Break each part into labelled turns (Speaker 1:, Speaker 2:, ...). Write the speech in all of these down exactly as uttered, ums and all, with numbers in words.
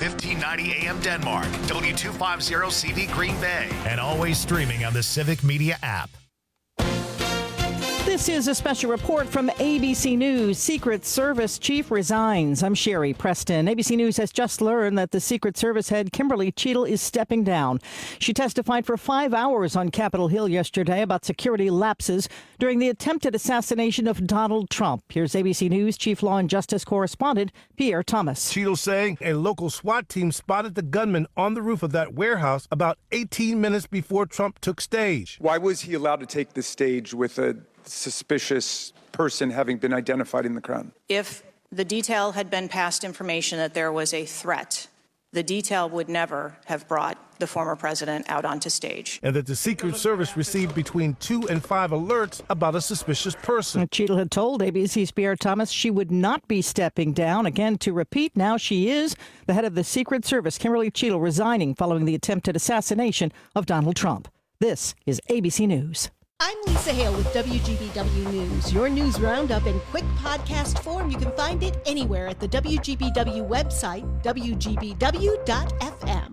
Speaker 1: fifteen ninety A M Denmark, W two fifty C V Green Bay, and always streaming on the Civic Media app.
Speaker 2: This is a special report from A B C News. Secret Service chief resigns. I'm Sherry Preston. A B C News has just learned that the Secret Service head Kimberly Cheadle is stepping down. She testified for five hours on Capitol Hill yesterday about security lapses during the attempted assassination of Donald Trump. Here's A B C News Chief Law and Justice correspondent Pierre Thomas.
Speaker 3: Cheadle saying a local SWAT team spotted the gunman on the roof of that warehouse about eighteen minutes before Trump took stage.
Speaker 4: Why was he allowed to take the stage with a suspicious person having been identified in the crowd?
Speaker 5: If the detail had been past information that there was a threat, the detail would never have brought the former president out onto stage.
Speaker 3: And that the Secret Service received between two and five alerts about a suspicious person.
Speaker 2: Cheadle had told A B C's Pierre Thomas she would not be stepping down. Again, to repeat, now she is the head of the Secret Service, Kimberly Cheadle, resigning following the attempted assassination of Donald Trump. This is A B C News.
Speaker 6: I'm Lisa Hale with W G B W News. Your news roundup in quick podcast form. You can find it anywhere at the W G B W website, W G B W dot F M.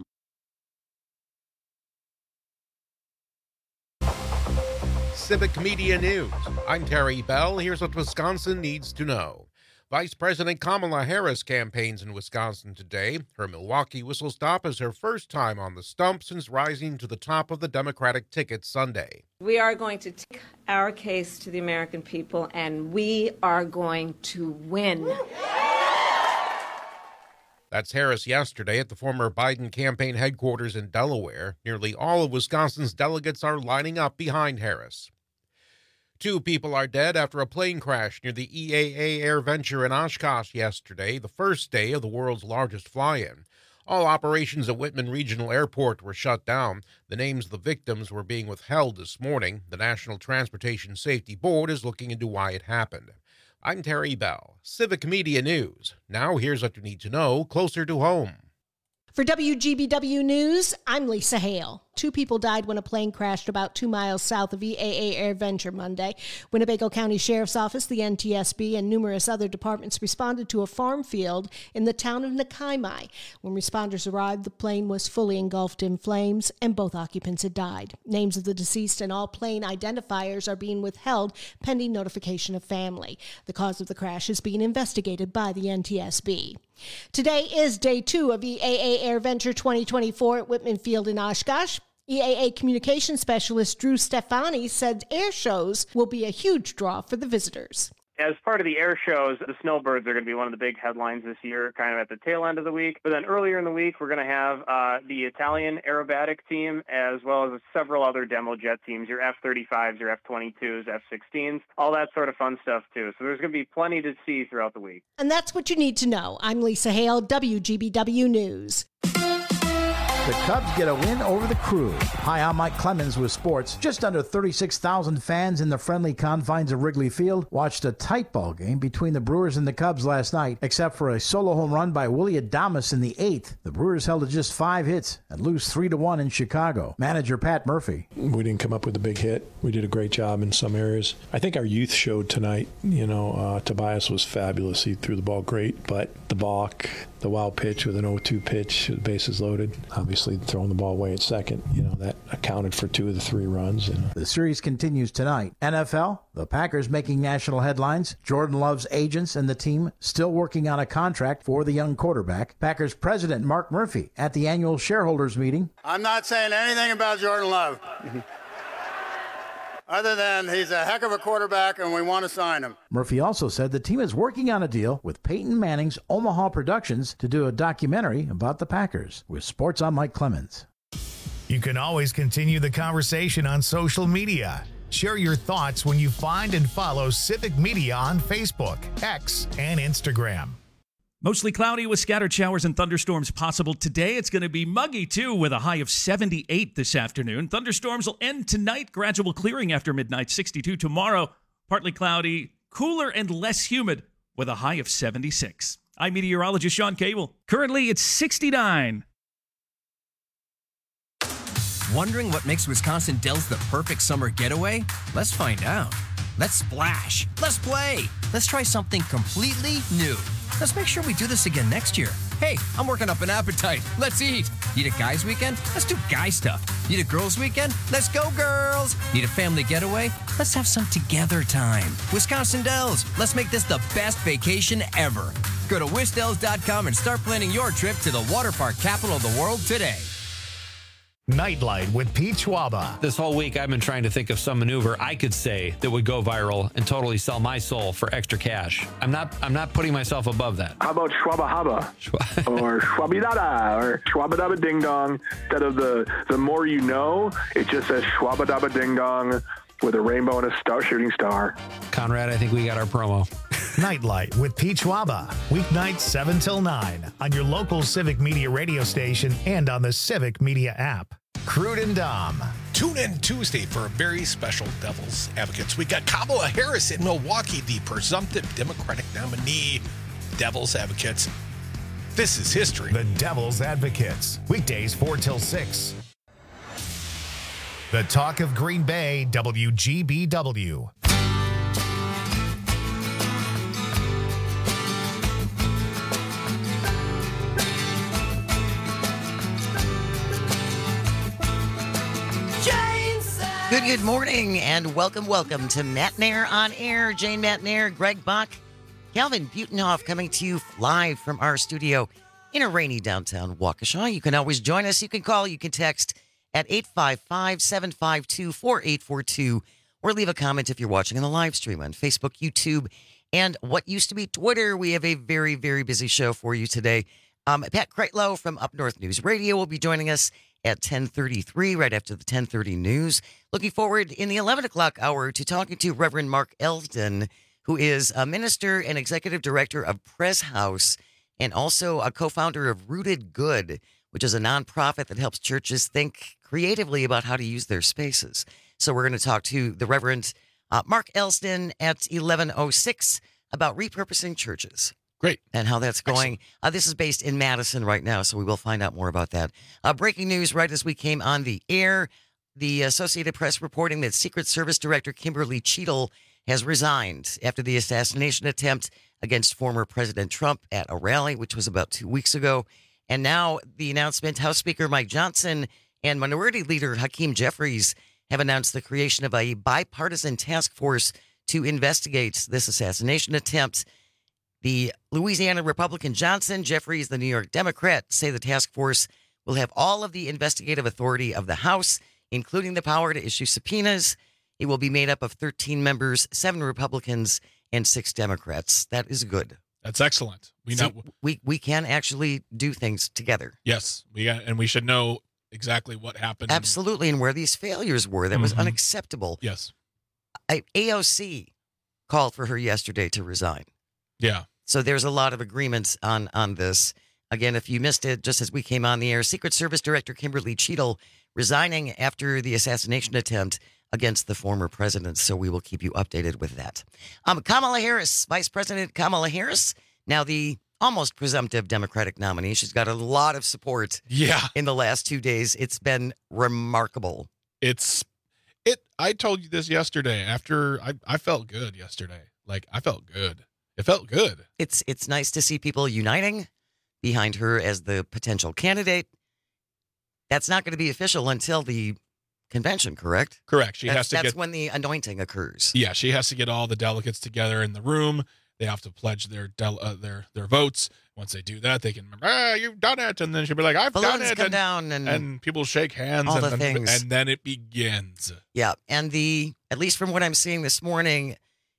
Speaker 7: Civic Media News. I'm Terry Bell. Here's what Wisconsin needs to know. Vice President Kamala Harris campaigns in Wisconsin today. Her Milwaukee whistle stop is her first time on the stump since rising to the top of the Democratic ticket Sunday.
Speaker 8: We are going to take our case to the American people, and we are going to win.
Speaker 7: That's Harris yesterday at the former Biden campaign headquarters in Delaware. Nearly all of Wisconsin's delegates are lining up behind Harris. Two people are dead after a plane crash near the E A A AirVenture in Oshkosh yesterday, the first day of the world's largest fly-in. All operations at Whitman Regional Airport were shut down. The names of the victims were being withheld this morning. The National Transportation Safety Board is looking into why it happened. I'm Terry Bell, Civic Media News. Now here's what you need to know closer to home.
Speaker 6: For W G B W News, I'm Lisa Hale. Two people died when a plane crashed about two miles south of E A A AirVenture Monday. Winnebago County Sheriff's Office, the N T S B, and numerous other departments responded to a farm field in the town of Nakaimai. When responders arrived, the plane was fully engulfed in flames, and both occupants had died. Names of the deceased and all plane identifiers are being withheld pending notification of family. The cause of the crash is being investigated by the N T S B. Today is day two of E A A AirVenture twenty twenty-four at Whitman Field in Oshkosh. E A A Communications Specialist Drew Stefani said air shows will be a huge draw for the visitors.
Speaker 9: As part of the air shows, the snowbirds are going to be one of the big headlines this year, kind of at the tail end of the week. But then earlier in the week, we're going to have uh, the Italian aerobatic team, as well as several other demo jet teams, your F thirty-fives, your F twenty-twos, F sixteens, all that sort of fun stuff, too. So there's going to be plenty to see throughout the week.
Speaker 6: And that's what you need to know. I'm Lisa Hale, W G B W News.
Speaker 10: The Cubs get a win over the Crew. Hi, I'm Mike Clemens with sports. Just under thirty-six thousand fans in the friendly confines of Wrigley Field watched a tight ball game between the Brewers and the Cubs last night, except for a solo home run by Willie Adames in the eighth. The Brewers held to just five hits and lose three to one in Chicago. Manager Pat Murphy.
Speaker 11: We didn't come up with a big hit. We did a great job in some areas. I think our youth showed tonight. You know, uh, Tobias was fabulous. He threw the ball great, but the balk, the wild pitch with an oh two pitch, the bases loaded. Obviously, throwing the ball away at second, you know, that accounted for two of the three runs. You know.
Speaker 10: The series continues tonight. N F L, the Packers making national headlines. Jordan Love's agents and the team still working on a contract for the young quarterback. Packers president Mark Murphy at the annual shareholders meeting.
Speaker 12: I'm not saying anything about Jordan Love. Other than he's a heck of a quarterback and we want to sign him.
Speaker 10: Murphy also said the team is working on a deal with Peyton Manning's Omaha Productions to do a documentary about the Packers. With sports, I'm Mike Clemens.
Speaker 1: You can always continue the conversation on social media. Share your thoughts when you find and follow Civic Media on Facebook, X, and Instagram.
Speaker 13: Mostly cloudy with scattered showers and thunderstorms possible today. It's going to be muggy, too, with a high of seventy-eight this afternoon. Thunderstorms will end tonight. Gradual clearing after midnight, sixty-two tomorrow. Partly cloudy, cooler and less humid with a high of seventy-six. I'm meteorologist Sean Cable. Currently, it's sixty-nine.
Speaker 14: Wondering what makes Wisconsin Dells the perfect summer getaway? Let's find out. Let's splash. Let's play. Let's try something completely new. Let's make sure we do this again next year. Hey, I'm working up an appetite. Let's eat. Need a guy's weekend? Let's do guy stuff. Need a girl's weekend? Let's go, girls. Need a family getaway? Let's have some together time. Wisconsin Dells, let's make this the best vacation ever. Go to wisdells dot com and start planning your trip to the water park capital of the world today.
Speaker 1: Nightlight with Pete Schwaba.
Speaker 15: This whole week, I've been trying to think of some maneuver I could say that would go viral and totally sell my soul for extra cash. I'm not I'm not putting myself above that.
Speaker 16: How about Schwaba Haba? Or Schwabidada or Schwabadaba Ding Dong? Instead of the, the more you know, it just says Schwabadaba Ding Dong with a rainbow and a star shooting star.
Speaker 15: Conrad, I think we got our promo.
Speaker 1: Nightlight with Pete Schwaba. Weeknights seven till nine on your local Civic Media radio station and on the Civic Media app. Crude and Dom.
Speaker 17: Tune in Tuesday for a very special Devil's Advocates. We got Kamala Harris in Milwaukee, the presumptive Democratic nominee. Devil's Advocates. This is history.
Speaker 1: The Devil's Advocates. Weekdays four till six. The Talk of Green Bay, W G B W.
Speaker 18: Good, good morning, and welcome, welcome to Matt Nair on Air. Jane Matt Nair, Greg Bach, Calvin Butenhoff coming to you live from our studio in a rainy downtown Waukesha. You can always join us. You can call, you can text at eight five five, seven five two, four eight four two, or leave a comment if you're watching on the live stream on Facebook, YouTube, and what used to be Twitter. We have a very, very busy show for you today. Um, Pat Kreitlow from Up North News Radio will be joining us at ten thirty-three, right after the ten thirty news. Looking forward in the eleven o'clock hour to talking to Reverend Mark Elsden, who is a minister and executive director of Pres House and also a co-founder of Rooted Good, which is a nonprofit that helps churches think creatively about how to use their spaces. So we're going to talk to the Reverend uh, Mark Elsden at eleven oh six about repurposing churches.
Speaker 17: Great.
Speaker 18: And how that's going. Uh, this is based in Madison right now, so we will find out more about that. Uh, breaking news right as we came on the air. The Associated Press reporting that Secret Service Director Kimberly Cheadle has resigned after the assassination attempt against former President Trump at a rally, which was about two weeks ago. And now the announcement, House Speaker Mike Johnson and Minority Leader Hakeem Jeffries have announced the creation of a bipartisan task force to investigate this assassination attempt. The Louisiana Republican Johnson, Jeffries, the New York Democrat, say the task force will have all of the investigative authority of the House, including the power to issue subpoenas. It will be made up of thirteen members, seven Republicans, and six Democrats. That is good.
Speaker 17: That's excellent. We know
Speaker 18: See, we we can actually do things together.
Speaker 17: Yes, we got, and we should know exactly what happened.
Speaker 18: Absolutely, and where these failures were. That
Speaker 17: Mm-hmm.
Speaker 18: was unacceptable.
Speaker 17: Yes.
Speaker 18: I, A O C called for her yesterday to resign.
Speaker 17: Yeah.
Speaker 18: So there's a lot of agreements on, on this. Again, if you missed it, just as we came on the air, Secret Service Director Kimberly Cheadle resigning after the assassination attempt against the former president. So we will keep you updated with that. Um, Kamala Harris, Vice President Kamala Harris, now the almost presumptive Democratic nominee. She's got a lot of support
Speaker 17: Yeah.
Speaker 18: in the last two days. It's been remarkable.
Speaker 17: It's it. I told you this yesterday. After I, I felt good yesterday. Like I felt good. It felt good.
Speaker 18: It's it's nice to see people uniting behind her as the potential candidate. That's not going to be official until the convention, correct?
Speaker 17: Correct. She
Speaker 18: that's,
Speaker 17: has to
Speaker 18: That's
Speaker 17: get,
Speaker 18: when the anointing occurs.
Speaker 17: Yeah, she has to get all the delegates together in the room. They have to pledge their del, uh, their their votes. Once they do that, they can remember, ah, you've done it. And then she'll be like, I've
Speaker 18: Balloons
Speaker 17: done it.
Speaker 18: come
Speaker 17: and,
Speaker 18: down and,
Speaker 17: and people shake hands.
Speaker 18: all
Speaker 17: and,
Speaker 18: the
Speaker 17: then,
Speaker 18: things.
Speaker 17: and then it begins.
Speaker 18: Yeah, and the at least from what I'm seeing this morning,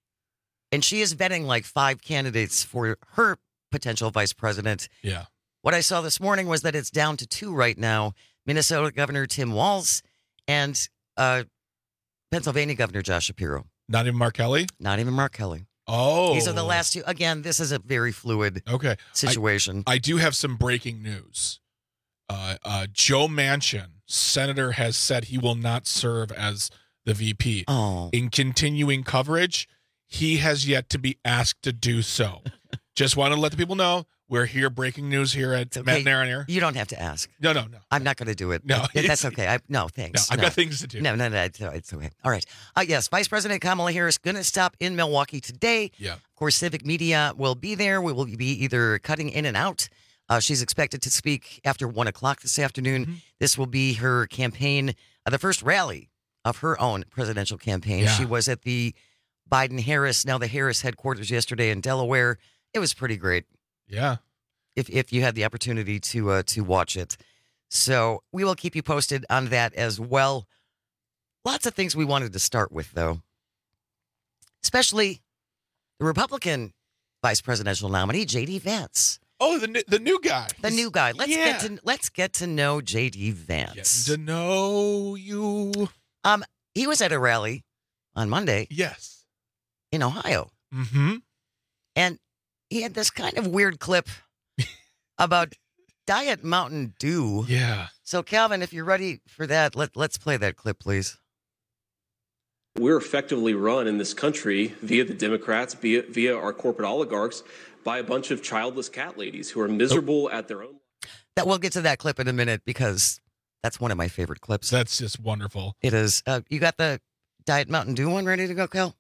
Speaker 18: and she is vetting like five candidates for her potential vice president.
Speaker 17: Yeah.
Speaker 18: What I saw this morning was that it's down to two right now. Minnesota Governor Tim Walz and uh, Pennsylvania Governor Josh Shapiro.
Speaker 17: Not even Mark Kelly?
Speaker 18: Not even Mark Kelly.
Speaker 17: Oh.
Speaker 18: These are the last two. Again, this is a very fluid
Speaker 17: okay.
Speaker 18: situation.
Speaker 17: I, I do have some breaking news. Uh, uh, Joe Manchin, senator, has said he will not serve as the V P.
Speaker 18: Oh.
Speaker 17: In continuing coverage, he has yet to be asked to do so. Just want to let the people know we're here. Breaking news here at
Speaker 18: Okay,
Speaker 17: Matt and Aaron here.
Speaker 18: You don't have to ask.
Speaker 17: No, no, no.
Speaker 18: I'm not going to do it.
Speaker 17: No,
Speaker 18: That- that's okay. I, no, thanks.
Speaker 17: No, I've got things to do.
Speaker 18: No, no, no. It's, it's okay. All right. Uh, yes, Vice President Kamala Harris going to stop in Milwaukee today.
Speaker 17: Yeah.
Speaker 18: Of course, Civic Media will be there. We will be either cutting in and out Uh, she's expected to speak after one o'clock this afternoon. Mm-hmm. This will be her campaign, uh, the first rally of her own presidential campaign. Yeah. She was at the Biden-Harris, now the Harris headquarters yesterday in Delaware. It was pretty great.
Speaker 17: Yeah.
Speaker 18: If if you had the opportunity to uh, to watch it. So we will keep you posted on that as well. Lots of things we wanted to start with, though. Especially the Republican vice presidential nominee, J D. Vance.
Speaker 17: Oh, the the new guy.
Speaker 18: The new guy. Let's
Speaker 17: yeah.
Speaker 18: get to let's get to know J D. Vance.
Speaker 17: Get to know you.
Speaker 18: Um, he was at a rally on Monday.
Speaker 17: Yes.
Speaker 18: In Ohio.
Speaker 17: Mm-hmm.
Speaker 18: And he had this kind of weird clip about Diet Mountain Dew.
Speaker 17: Yeah.
Speaker 18: So, Calvin, if you're ready for that, let, let's play that clip, please.
Speaker 19: We're effectively run in this country via the Democrats, via, via our corporate oligarchs, by a bunch of childless cat ladies who are miserable oh. at their own.
Speaker 18: That we'll get to that clip in a minute because that's one of my favorite clips.
Speaker 17: That's just wonderful.
Speaker 18: It is. Uh, you got the Diet Mountain Dew one ready to go, Cal?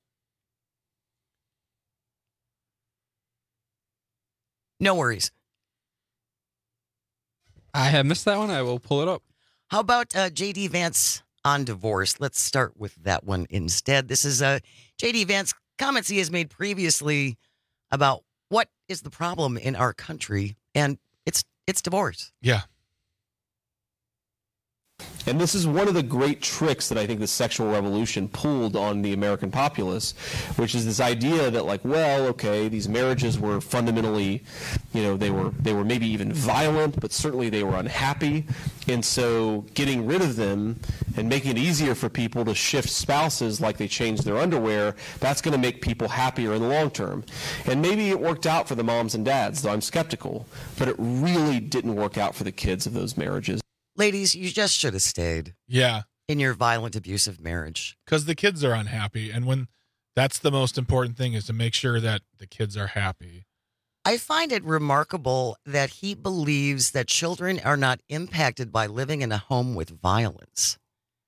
Speaker 18: No worries.
Speaker 20: I have missed that one. I will pull it up.
Speaker 18: How about uh, J D. Vance on divorce? Let's start with that one instead. This is uh, J D. Vance comments he has made previously about what is the problem in our country, and it's it's divorce.
Speaker 17: Yeah.
Speaker 21: And this is one of the great tricks that I think the sexual revolution pulled on the American populace, which is this idea that, like, well, okay, these marriages were fundamentally, you know, they were they were maybe even violent, but certainly they were unhappy. And so getting rid of them and making it easier for people to shift spouses like they change their underwear, that's going to make people happier in the long term. And maybe it worked out for the moms and dads, though I'm skeptical, but it really didn't work out for the kids of those marriages.
Speaker 18: Ladies, you just should have stayed.
Speaker 17: Yeah.
Speaker 18: In your violent, abusive marriage.
Speaker 17: Because the kids are unhappy. And when that's the most important thing is to make sure that the kids are happy.
Speaker 18: I find it remarkable that he believes that children are not impacted by living in a home with violence.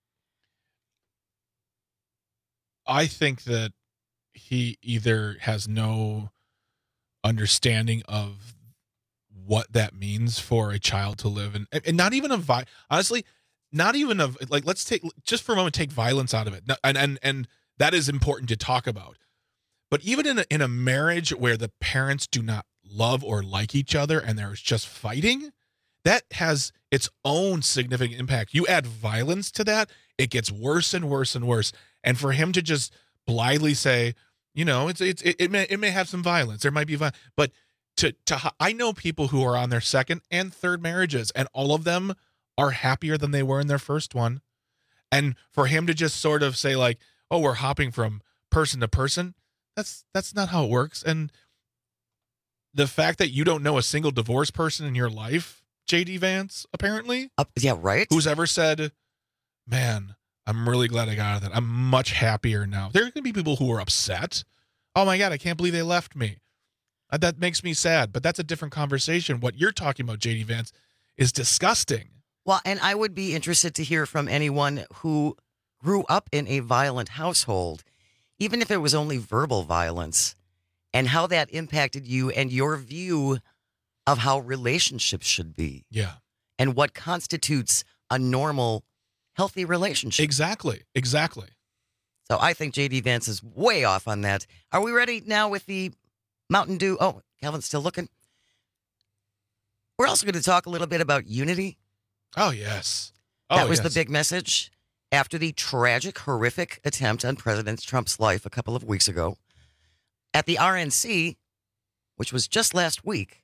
Speaker 17: I think that he either has no understanding of what that means for a child to live in, and not even a vi- honestly, not even of like, let's take just for a moment, take violence out of it. And, and, and that is important to talk about, but even in a, in a marriage where the parents do not love or like each other and there's just fighting, that has its own significant impact. You add violence to that, it gets worse and worse and worse. And for him to just blithely say, you know, it's, it's, it, it may, it may have some violence. There might be violence, but To, to I know people who are on their second and third marriages, and all of them are happier than they were in their first one. And for him to just sort of say like, "Oh, we're hopping from person to person," that's that's not how it works. And the fact that you don't know a single divorced person in your life, J D. Vance, apparently,
Speaker 18: uh, yeah, right,
Speaker 17: who's ever said, "Man, I'm really glad I got out of that. I'm much happier now." There are going to be people who are upset. Oh my God, I can't believe they left me. That makes me sad, but that's a different conversation. What you're talking about, J D. Vance, is disgusting.
Speaker 18: Well, and I would be interested to hear from anyone who grew up in a violent household, even if it was only verbal violence, and how that impacted you and your view of how relationships should be.
Speaker 17: Yeah.
Speaker 18: And what constitutes a normal, healthy relationship.
Speaker 17: Exactly. Exactly.
Speaker 18: So I think J D. Vance is way off on that. Are we ready now with the Mountain Dew? Oh, Calvin's still looking. We're also going to talk a little bit about unity.
Speaker 17: Oh, yes. Oh,
Speaker 18: that was
Speaker 17: yes.
Speaker 18: the big message after the tragic, horrific attempt on President Trump's life a couple of weeks ago. At the R N C, which was just last week,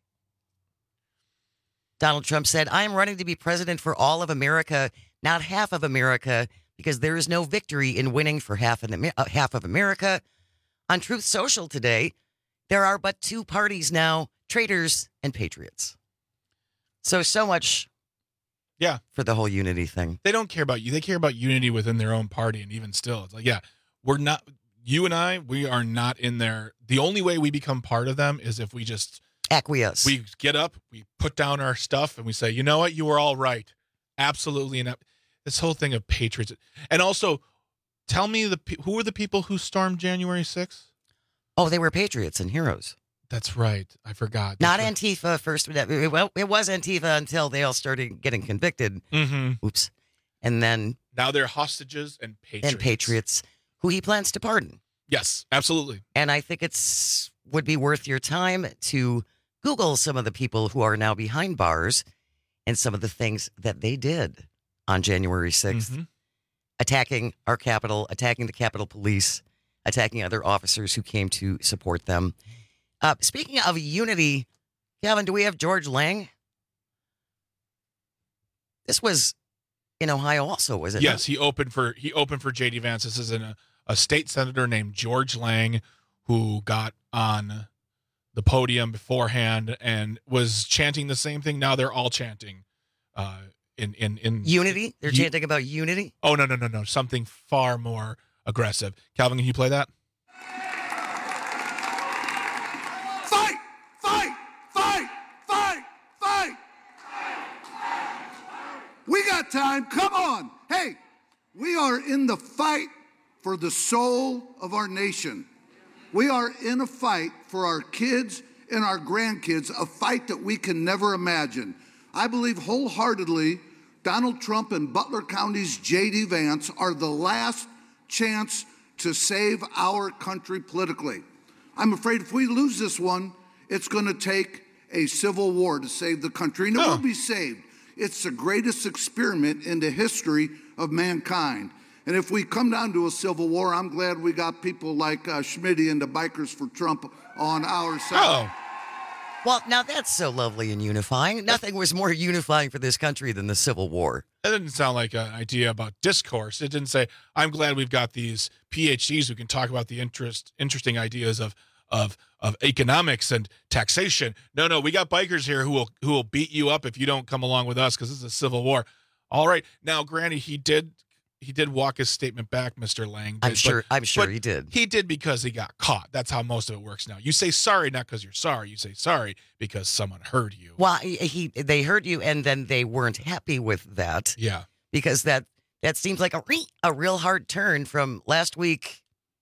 Speaker 18: Donald Trump said, "I am running to be president for all of America, not half of America, because there is no victory in winning for half, in, uh, half of America." On Truth Social today, there are but two parties now, traitors and patriots. So, so much
Speaker 17: yeah,
Speaker 18: for the whole unity thing.
Speaker 17: They don't care about you. They care about unity within their own party. And even still, it's like, yeah, we're not, you and I, we are not in there. The only way we become part of them is if we just
Speaker 18: acquiesce.
Speaker 17: We get up, we put down our stuff, and we say, you know what, you were all right. Absolutely. And this whole thing of patriots. And also, tell me, the who were the people who stormed January sixth?
Speaker 18: Oh, they were patriots and heroes.
Speaker 17: That's right. I forgot. That's
Speaker 18: Not
Speaker 17: right.
Speaker 18: Antifa first. Well, it was Antifa until they all started getting convicted.
Speaker 17: Mm-hmm.
Speaker 18: Oops. And then
Speaker 17: Now they're hostages and patriots.
Speaker 18: and patriots who he plans to pardon.
Speaker 17: Yes, absolutely.
Speaker 18: And I think it's would be worth your time to Google some of the people who are now behind bars and some of the things that they did on January sixth,
Speaker 17: Mm-hmm.
Speaker 18: attacking our Capitol, attacking the Capitol Police, attacking other officers who came to support them. Uh, speaking of unity, Calvin, do we have George Lang? This was in Ohio also, was it?
Speaker 17: Yes,
Speaker 18: not?
Speaker 17: he opened for he opened for J D Vance. This is an, a, a state senator named George Lang who got on the podium beforehand and was chanting the same thing. Now they're all chanting uh, in in in
Speaker 18: Unity? They're
Speaker 17: u-
Speaker 18: chanting about unity?
Speaker 17: Oh no no no no! Something far more aggressive. Calvin, can you play that?
Speaker 4: Fight! Fight! Fight! Fight! Fight! We got time. Come on. Hey, we are in the fight for the soul of our nation. We are in a fight for our kids and our grandkids, a fight that we can never imagine. I believe wholeheartedly Donald Trump and Butler County's J D Vance are the last chance to save our country politically. I'm afraid if we lose this one, it's going to take a civil war to save the country, and it will be saved. It's the greatest experiment in the history of mankind. And if we come down to a civil war, I'm glad we got people like uh, Schmitty and the Bikers for Trump on our side.
Speaker 18: Oh. Well, now that's so lovely and unifying. Nothing was more unifying for this country than the Civil War.
Speaker 17: That didn't sound like an idea about discourse. It didn't say, I'm glad we've got these P H Ds who can talk about the interest, interesting ideas of, of, of economics and taxation. No, no, we got bikers here who will, who will beat you up if you don't come along with us because this is a civil war. All right. Now, granted, he did he did walk his statement back, Mister Lang.
Speaker 18: I'm
Speaker 17: but-
Speaker 18: sure. I'm sure
Speaker 17: but
Speaker 18: he did.
Speaker 17: He did because he got caught. That's how most of it works now. You say sorry not because you're sorry. You say sorry because someone heard you.
Speaker 18: Well, he, he they heard you, and then they weren't happy with that.
Speaker 17: Yeah.
Speaker 18: Because that that seems like a re, a real hard turn from last week.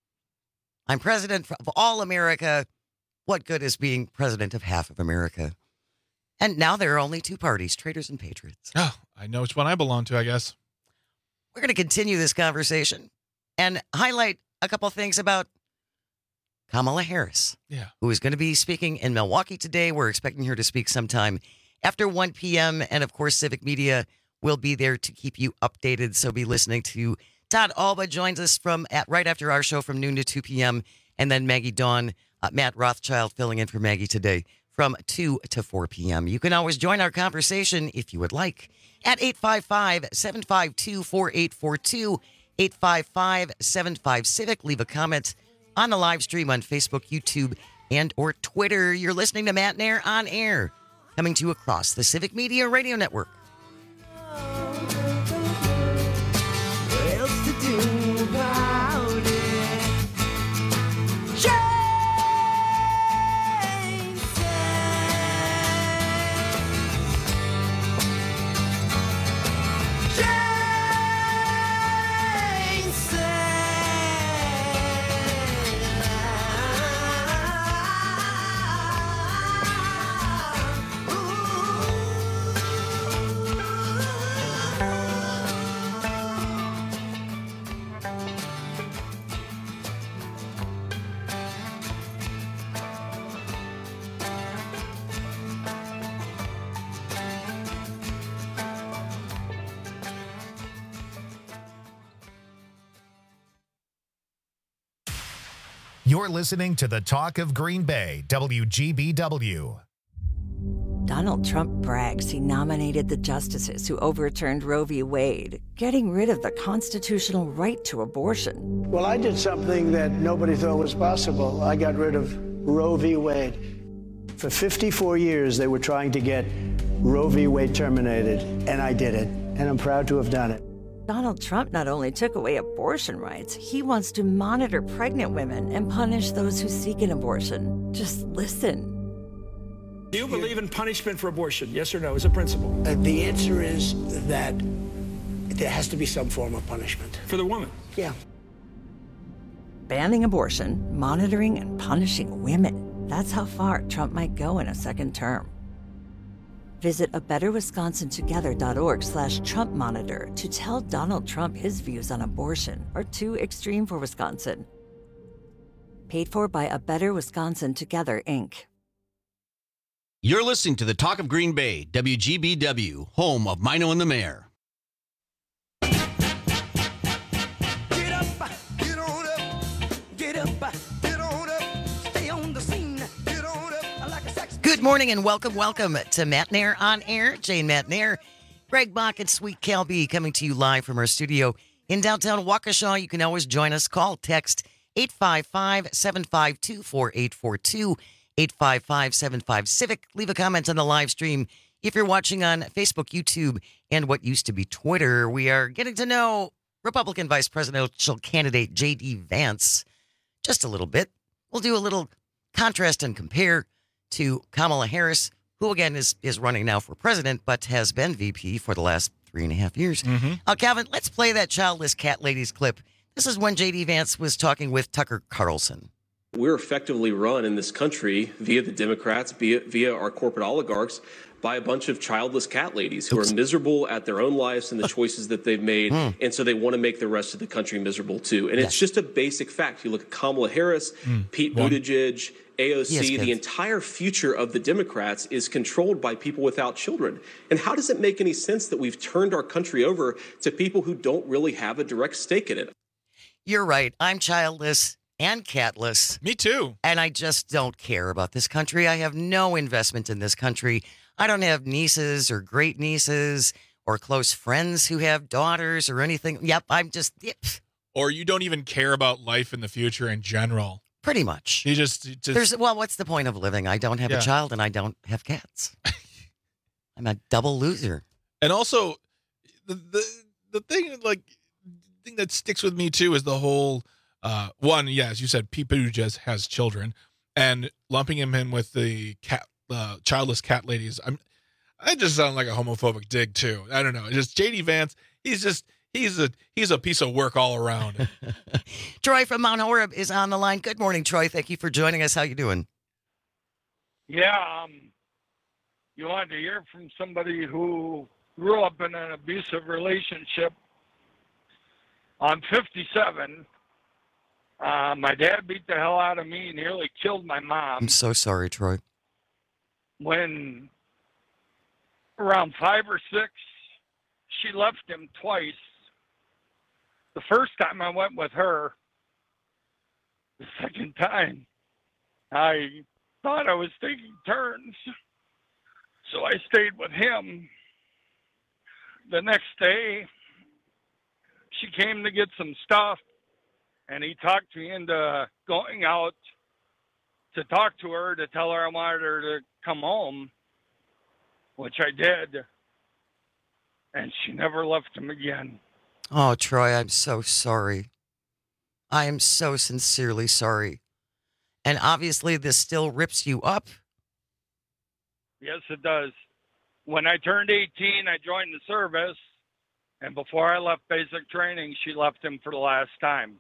Speaker 18: I'm president of all America. What good is being president of half of America? And now there are only two parties, traitors and patriots.
Speaker 17: Oh, I know which one I belong to, I guess.
Speaker 18: We're going to continue this conversation and highlight a couple things about Kamala Harris,
Speaker 17: Yeah.
Speaker 18: who is going to be speaking in Milwaukee today. We're expecting her to speak sometime after one p.m. And, of course, Civic Media will be there to keep you updated. So be listening to Todd Alba joins us from at right after our show from noon to two p.m. And then Maggie Dawn, uh, Matt Rothschild filling in for Maggie today from two to four p.m. You can always join our conversation if you would like at eight five five, seven five two, four eight four two, eight five five, seven five Civic. Leave a comment on the live stream on Facebook, YouTube, and or Twitter. You're listening to Matt Nair on Air, coming to you across the Civic Media Radio Network.
Speaker 4: What else to do about it?
Speaker 1: You're listening to the Talk of Green Bay, W G B W.
Speaker 22: Donald Trump brags he nominated the justices who overturned Roe v. Wade, getting rid of the constitutional right to abortion.
Speaker 23: Well, I did something that nobody thought was possible. I got rid of Roe v. Wade. For fifty-four years, they were trying to get Roe v. Wade terminated, and I did it, and I'm proud to have done it.
Speaker 22: Donald Trump not only took away abortion rights, he wants to monitor pregnant women and punish those who seek an abortion. Just listen.
Speaker 24: Do you believe in punishment for abortion? Yes or no, as a principle?
Speaker 23: Uh, the answer is that there has to be some form of punishment.
Speaker 24: For the woman?
Speaker 23: Yeah.
Speaker 22: Banning abortion, monitoring and punishing women. That's how far Trump might go in a second term. Visit a better wisconsin together dot org slash Trump Monitor to tell Donald Trump his views on abortion are too extreme for Wisconsin. Paid for by A Better Wisconsin Together, Incorporated.
Speaker 2: You're listening to the Talk of Green Bay, W G B W, home of Mino and the Mayor.
Speaker 3: Get up, get on up, get up, get on up, stay on the scene, get on up like a sex.
Speaker 18: Good morning and welcome, welcome to Matt Nair on Air. Jane Matt Nair, Greg Bach, and Sweet Cal B coming to you live from our studio in downtown Waukesha. You can always join us. Call, text eight five five, seven five two, four eight four two. eight five five, seven five, Civic. Leave a comment on the live stream. If you're watching on Facebook, YouTube, and what used to be Twitter, we are getting to know Republican Vice Presidential candidate J D Vance just a little bit. We'll do a little contrast and compare to Kamala Harris, who again is, is running now for president, but has been V P for the last three and a half years.
Speaker 17: Mm-hmm.
Speaker 18: Uh, Calvin, let's play that childless cat ladies clip. This is when J D Vance was talking with Tucker Carlson.
Speaker 19: We're effectively run in this country via the Democrats, via, via our corporate oligarchs, by a bunch of childless cat ladies who Oops. are miserable at their own lives and the choices that they've made. Mm. And so they want to make the rest of the country miserable, too. And yes. it's just a basic fact. You look at Kamala Harris, mm. Pete One. Buttigieg, A O C, yes, the entire future of the Democrats is controlled by people without children. And how does it make any sense that we've turned our country over to people who don't really have a direct stake in it?
Speaker 18: You're right. I'm childless and catless.
Speaker 17: Me too.
Speaker 18: And I just don't care about this country. I have no investment in this country. I don't have nieces or great nieces or close friends who have daughters or anything. Yep, I'm just... Yep.
Speaker 17: Or you don't even care about life in the future in general.
Speaker 18: Pretty much.
Speaker 17: You just... You just...
Speaker 18: There's Well, what's the point of living? I don't have yeah. a child and I don't have cats. I'm a double loser.
Speaker 17: And also, the the, the thing, like, the thing that sticks with me, too, is the whole... Uh, one, yeah, as you said, Pete Buttigieg has children, and lumping him in with the cat, uh, childless cat ladies. I'm, I just sound like a homophobic dig too. I don't know. It's just J D Vance. He's just he's a he's a piece of work all around.
Speaker 18: Troy from Mount Horeb is on the line. Good morning, Troy. Thank you for joining us. How you doing?
Speaker 5: Yeah, um, you wanted to hear from somebody who grew up in an abusive relationship. I'm fifty-seven. Uh, my dad beat the hell out of me and nearly killed my mom.
Speaker 18: I'm so sorry, Troy.
Speaker 5: When around five or six, she left him twice. The first time I went with her. The second time, I thought I was taking turns. So I stayed with him. The next day, she came to get some stuff. And he talked me into going out to talk to her, to tell her I wanted her to come home, which I did. And she never left him again.
Speaker 18: Oh, Troy, I'm so sorry. I am so sincerely sorry. And obviously this still rips you up.
Speaker 5: Yes, it does. When I turned eighteen, I joined the service. And before I left basic training, she left him for the last time.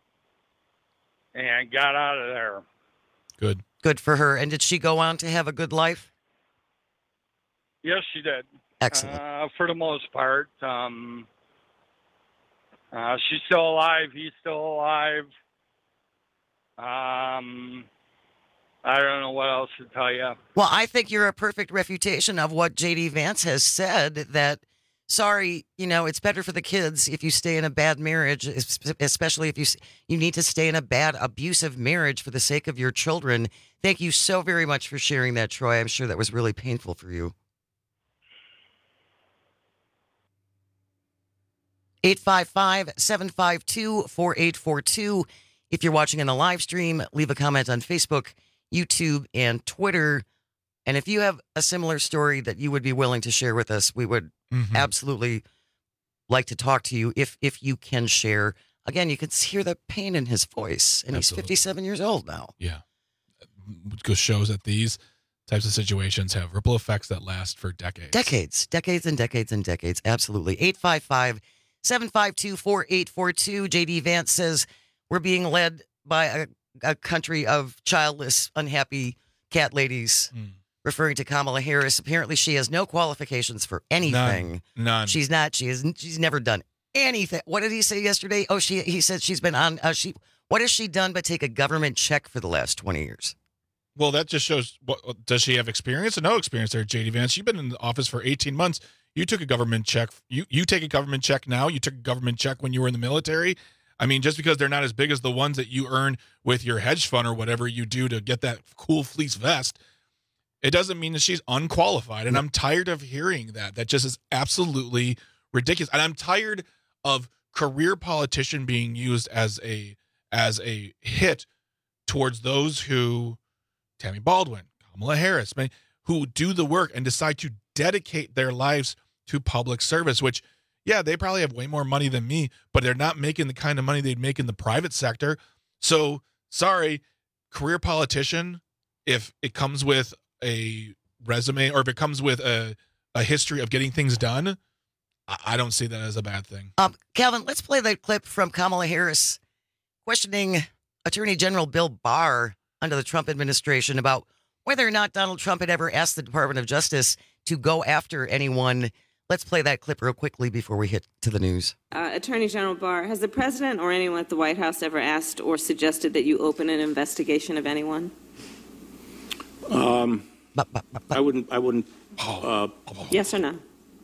Speaker 5: And got out of there.
Speaker 17: Good.
Speaker 18: Good for her. And did she go on to have a good life?
Speaker 5: Yes, she did.
Speaker 18: Excellent.
Speaker 5: Uh, for the most part. Um, uh, she's still alive. He's still alive. Um, I don't know what else to tell you.
Speaker 18: Well, I think you're a perfect refutation of what J D Vance has said, that sorry, you know, it's better for the kids if you stay in a bad marriage, especially if you you need to stay in a bad, abusive marriage for the sake of your children. Thank you so very much for sharing that, Troy. I'm sure that was really painful for you. eight five five, seven five two, four eight four two. If you're watching on the live stream, leave a comment on Facebook, YouTube, and Twitter. And if you have a similar story that you would be willing to share with us, we would mm-hmm. absolutely like to talk to you if if you can share. Again, you can hear the pain in his voice, and absolutely. He's fifty-seven years old now.
Speaker 17: Yeah. It shows that these types of situations have ripple effects that last for decades.
Speaker 18: Decades, decades and decades and decades. Absolutely. eight five five, seven five two, four eight four two. J D Vance says we're being led by a, a country of childless, unhappy cat ladies
Speaker 17: Mm.
Speaker 18: referring to Kamala Harris. Apparently, she has no qualifications for anything.
Speaker 17: None. None.
Speaker 18: She's not. She isn't. She's never done anything. What did he say yesterday? Oh, she. He said she's been on. Uh, she. What has she done but take a government check for the last twenty years?
Speaker 17: Well, that just shows. What, does she have experience or no experience there, J D Vance? You've been in the office for eighteen months. You took a government check. You you take a government check now. You took a government check when you were in the military. I mean, just because they're not as big as the ones that you earn with your hedge fund or whatever you do to get that cool fleece vest, it doesn't mean that she's unqualified. And I'm tired of hearing that. That just is absolutely ridiculous. And I'm tired of career politician being used as a as a hit towards those who, Tammy Baldwin, Kamala Harris, who do the work and decide to dedicate their lives to public service, which, yeah, they probably have way more money than me, but they're not making the kind of money they'd make in the private sector. So, sorry, career politician, if it comes with a resume or if it comes with a, a history of getting things done, I, I don't see that as a bad thing.
Speaker 18: Um, Calvin, let's play that clip from Kamala Harris questioning Attorney General Bill Barr under the Trump administration about whether or not Donald Trump had ever asked the Department of Justice to go after anyone. Let's play that clip real quickly before we hit to the news.
Speaker 6: Uh, Attorney General Barr, has the president or anyone at the White House ever asked or suggested that you open an investigation of anyone?
Speaker 7: Um, I wouldn't. I wouldn't. Uh,
Speaker 6: Yes or no?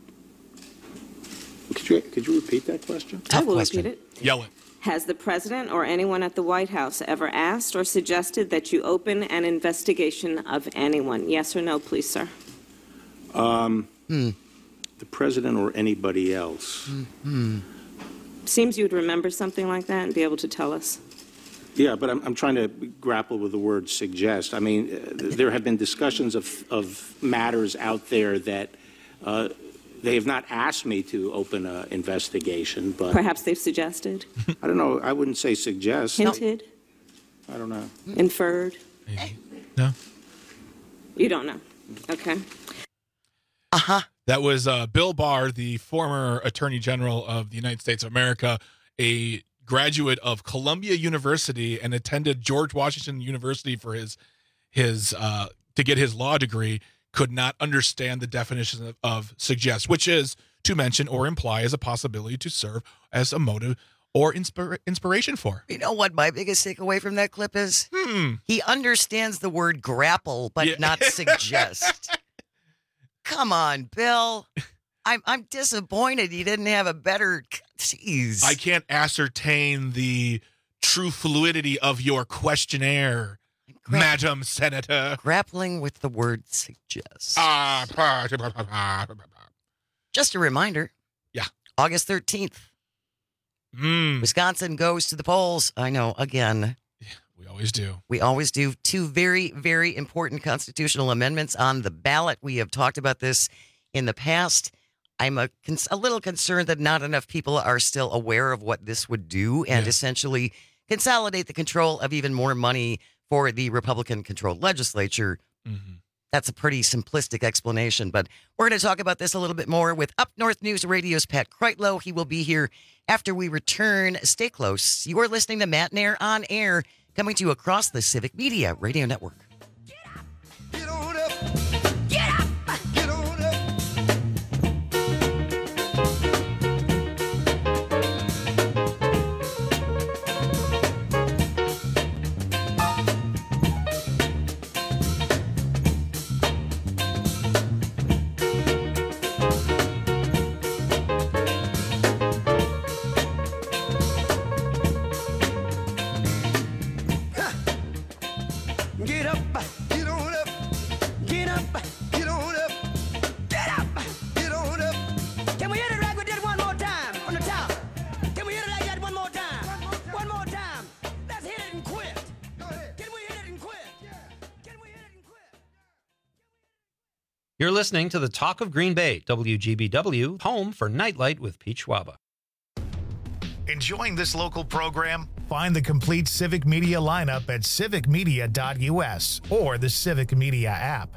Speaker 7: Could you could you repeat that question?
Speaker 6: I will repeat it.
Speaker 17: Yell it.
Speaker 6: Has the president or anyone at the White House ever asked or suggested that you open an investigation of anyone? Yes or no, please, sir?
Speaker 7: Um,
Speaker 18: hmm.
Speaker 7: The president or anybody else?
Speaker 18: Hmm.
Speaker 6: Seems you would remember something like that and be able to tell us.
Speaker 7: Yeah, but I'm, I'm trying to grapple with the word suggest. I mean, uh, there have been discussions of, of matters out there that uh, they have not asked me to open an investigation, but
Speaker 6: Perhaps they've suggested,
Speaker 7: I don't know. I wouldn't say suggest.
Speaker 6: hinted,
Speaker 7: I don't know.
Speaker 6: inferred.
Speaker 17: No.
Speaker 6: You don't know. Okay.
Speaker 18: Uh-huh.
Speaker 17: That was uh, Bill Barr, the former Attorney General of the United States of America, a graduate of Columbia University and attended George Washington University for his his uh, to get his law degree. Could not understand the definition of, of suggest, which is to mention or imply as a possibility to serve as a motive or inspira- inspiration for.
Speaker 18: You know what my biggest takeaway from that clip is?
Speaker 17: Hmm.
Speaker 18: He understands the word grapple, but
Speaker 17: Yeah.
Speaker 18: not suggest. Come on, Bill. I'm I'm disappointed you didn't have a better. Jeez.
Speaker 17: I can't ascertain the true fluidity of your questionnaire,
Speaker 18: Gra-
Speaker 17: Madam Senator.
Speaker 18: Grappling with the word suggest.
Speaker 17: Ah,
Speaker 18: Just a reminder.
Speaker 17: Yeah.
Speaker 18: August thirteenth.
Speaker 17: Mm.
Speaker 18: Wisconsin goes to the polls. I know, again.
Speaker 17: We always do.
Speaker 18: We always do. Two very, very important constitutional amendments on the ballot. We have talked about this in the past. I'm a, a little concerned that not enough people are still aware of what this would do and
Speaker 17: Yeah.
Speaker 18: essentially consolidate the control of even more money for the Republican-controlled legislature.
Speaker 17: Mm-hmm.
Speaker 18: That's a pretty simplistic explanation, but we're going to talk about this a little bit more with Up North News Radio's Pat Kreitlow. He will be here after we return. Stay close. You are listening to Matt Nair on Air, coming to you across the Civic Media Radio Network.
Speaker 3: Get on up. Get up. Get on up. Get up, get on up, get up, get on up, get up, get on up. Can we hit it like we did one more time from the top? Can we hit it like that one more time? One more time. Let's hit it and quit. Can we hit it and quit? Can we hit it and quit?
Speaker 15: You're listening to the Talk of Green Bay, W G B W, home for Nightlight with Pete Schwaba.
Speaker 1: Enjoying this local program? Find the complete Civic Media lineup at civic media dot u s or the Civic Media app.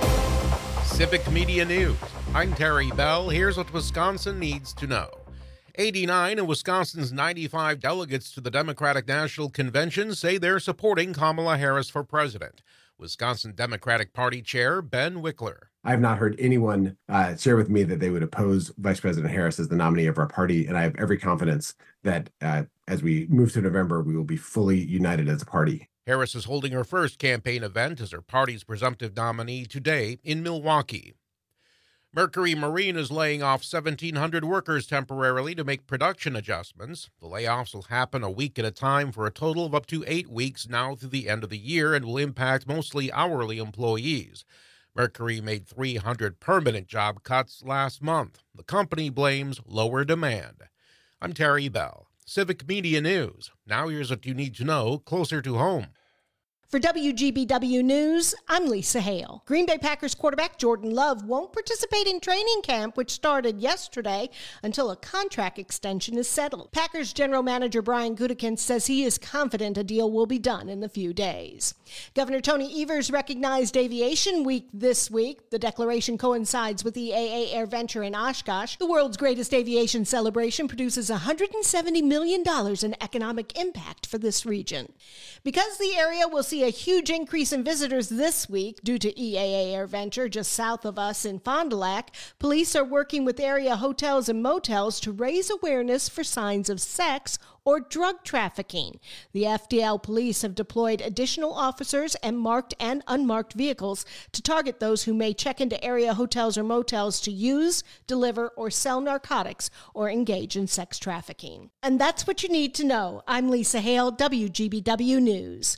Speaker 8: Civic Media News. I'm Terry Bell. Here's what Wisconsin needs to know. eighty-nine of Wisconsin's ninety-five delegates to the Democratic National Convention say they're supporting Kamala Harris for president. Wisconsin Democratic Party Chair Ben Wickler.
Speaker 9: I have not heard anyone uh, share with me that they would oppose Vice President Harris as the nominee of our party, and I have every confidence that uh, as we move to November, we will be fully united as a party.
Speaker 8: Harris is holding her first campaign event as her party's presumptive nominee today in Milwaukee. Mercury Marine is laying off seventeen hundred workers temporarily to make production adjustments. The layoffs will happen a week at a time for a total of up to eight weeks now through the end of the year and will impact mostly hourly employees. Mercury made three hundred permanent job cuts last month. The company blames lower demand. I'm Terry Bell, Civic Media News. Now here's what you need to know closer to home.
Speaker 11: For W G B W News, I'm Lisa Hale. Green Bay Packers quarterback Jordan Love won't participate in training camp, which started yesterday, until a contract extension is settled. Packers general manager Brian Gutekunst says he is confident a deal will be done in a few days. Governor Tony Evers recognized Aviation Week this week. The declaration coincides with the A A AirVenture in Oshkosh. The world's greatest aviation celebration produces one hundred seventy million dollars in economic impact for this region. Because the area will see a huge increase in visitors this week due to E A A AirVenture just south of us in Fond du Lac, police are working with area hotels and motels to raise awareness for signs of sex or drug trafficking. The F D L police have deployed additional officers and marked and unmarked vehicles to target those who may check into area hotels or motels to use, deliver, or sell narcotics or engage in sex trafficking. And that's what you need to know. I'm Lisa Hale, W G B W News.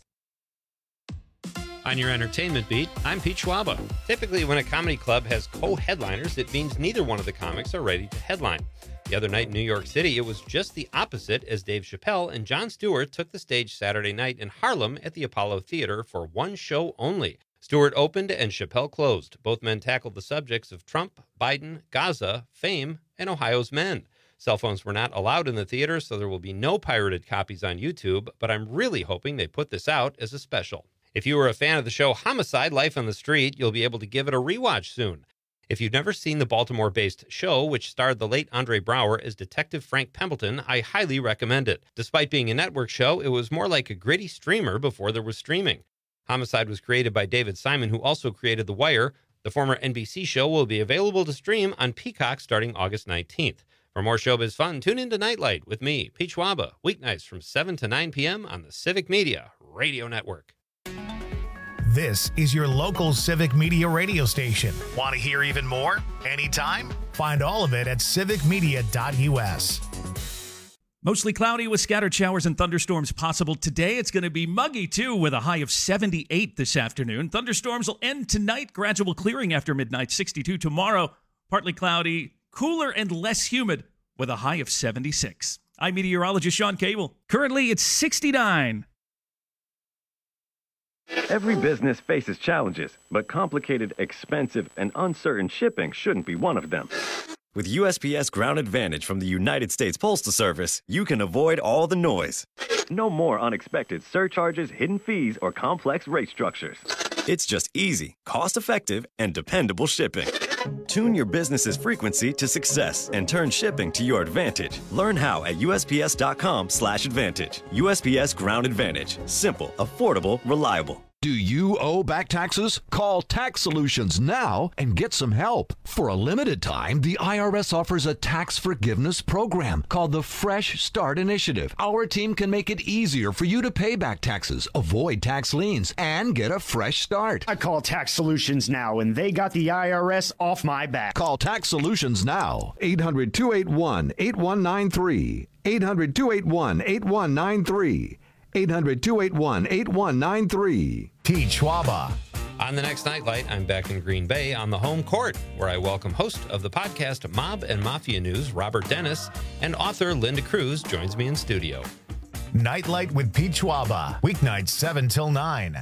Speaker 15: On your entertainment beat, I'm Pete Schwaba. Typically, when a comedy club has co-headliners, it means neither one of the comics are ready to headline. The other night in New York City, it was just the opposite as Dave Chappelle and Jon Stewart took the stage Saturday night in Harlem at the Apollo Theater for one show only. Stewart opened and Chappelle closed. Both men tackled the subjects of Trump, Biden, Gaza, fame, and Ohio's men. Cell phones were not allowed in the theater, so there will be no pirated copies on YouTube, but I'm really hoping they put this out as a special. If you were a fan of the show Homicide: Life on the Street, you'll be able to give it a rewatch soon. If you've never seen the Baltimore-based show, which starred the late Andre Braugher as Detective Frank Pembleton, I highly recommend it. Despite being a network show, it was more like a gritty streamer before there was streaming. Homicide was created by David Simon, who also created The Wire. The former N B C show will be available to stream on Peacock starting August nineteenth. For more showbiz fun, tune in to Nightlight with me, Pete Schwaba, weeknights from seven to nine p.m. on the Civic Media Radio Network.
Speaker 1: This is your local Civic Media radio station. Want to hear even more? Anytime? Find all of it at civic media dot u s.
Speaker 13: Mostly cloudy with scattered showers and thunderstorms possible today. It's going to be muggy, too, with a high of seventy-eight this afternoon. Thunderstorms will end tonight. Gradual clearing after midnight, sixty-two tomorrow. Partly cloudy, cooler and less humid with a high of seventy-six. I'm meteorologist Sean Cable. Currently, it's sixty-nine.
Speaker 12: Every business faces challenges, but complicated, expensive, and uncertain shipping shouldn't be one of them.
Speaker 25: With U S P S Ground Advantage from the United States Postal Service, you can avoid all the noise.
Speaker 12: No more unexpected surcharges, hidden fees, or complex rate structures.
Speaker 25: It's just easy, cost-effective, and dependable shipping. Tune your business's frequency to success and turn shipping to your advantage. Learn how at U S P S dot com slash advantage. U S P S Ground Advantage. Simple, affordable, reliable.
Speaker 26: Do you owe back taxes? Call Tax Solutions now and get some help. For a limited time, the I R S offers a tax forgiveness program called the Fresh Start Initiative. Our team can make it easier for you to pay back taxes, avoid tax liens, and get a fresh start.
Speaker 27: I call Tax Solutions now, and they got the I R S off my back.
Speaker 26: Call Tax Solutions now. eight hundred, two eight one, eight one nine three. eight hundred, two eight one, eight one nine three. eight hundred, two eight one, eight one nine three.
Speaker 1: Pete Schwaba.
Speaker 15: On the next Nightlight, I'm back in Green Bay on the home court, where I welcome host of the podcast Mob and Mafia News, Robert Dennis, and author Linda Cruz joins me in studio.
Speaker 1: Nightlight with Pete Schwaba. Weeknights seven till nine.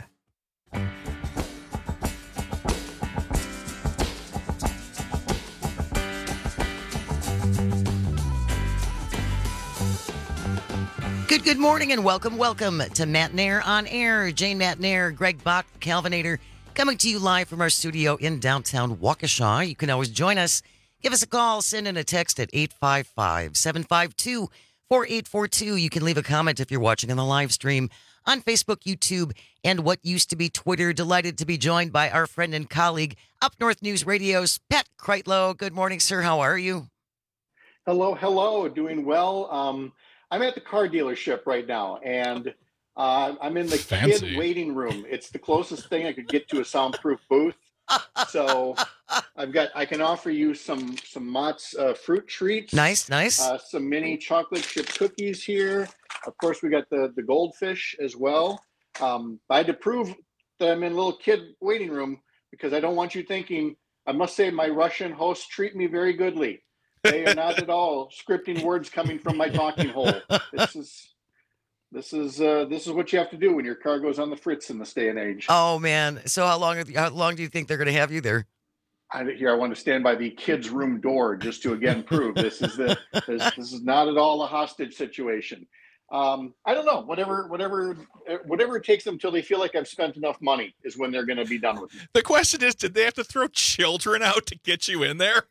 Speaker 18: Good, good morning and welcome, welcome to Matt Nair on Air. Jane Matt Nair, Greg Bach, Calvinator, coming to you live from our studio in downtown Waukesha. You can always join us Give us a call, send in a text at eight five five, seven five two, four eight four two. You can leave a comment if you're watching on the live stream on Facebook, YouTube, and what used to be Twitter. Delighted to be joined by our friend and colleague, Up North News Radio's Pat Kreitlow. Good morning, sir. How are you?
Speaker 4: Hello, hello. Doing well. Um, I'm at the car dealership right now, and uh, I'm in the
Speaker 17: Fancy.
Speaker 4: kid waiting room. It's the closest thing I could get to a soundproof booth. So I've got, I can offer you some, some Mott's uh, fruit treats.
Speaker 18: Nice, nice.
Speaker 4: Uh, some mini chocolate chip cookies here. Of course, we got the, the goldfish as well. Um, I had to prove that I'm in a little kid waiting room because I don't want you thinking, I must say my Russian hosts treat me very goodly. They are not at all scripting words coming from my talking hole. This is this is uh, this is what you have to do when your car goes on the fritz in this day and age.
Speaker 18: Oh man! So how long? How long do you think they're going to have you there?
Speaker 4: I, here, I want to stand by the kids' room door just to again prove this is the this, this is not at all a hostage situation. Um, I don't know. Whatever, whatever, whatever it takes them until they feel like I've spent enough money is when they're going to be done with me.
Speaker 17: The question is, did they have to throw children out to get you in there?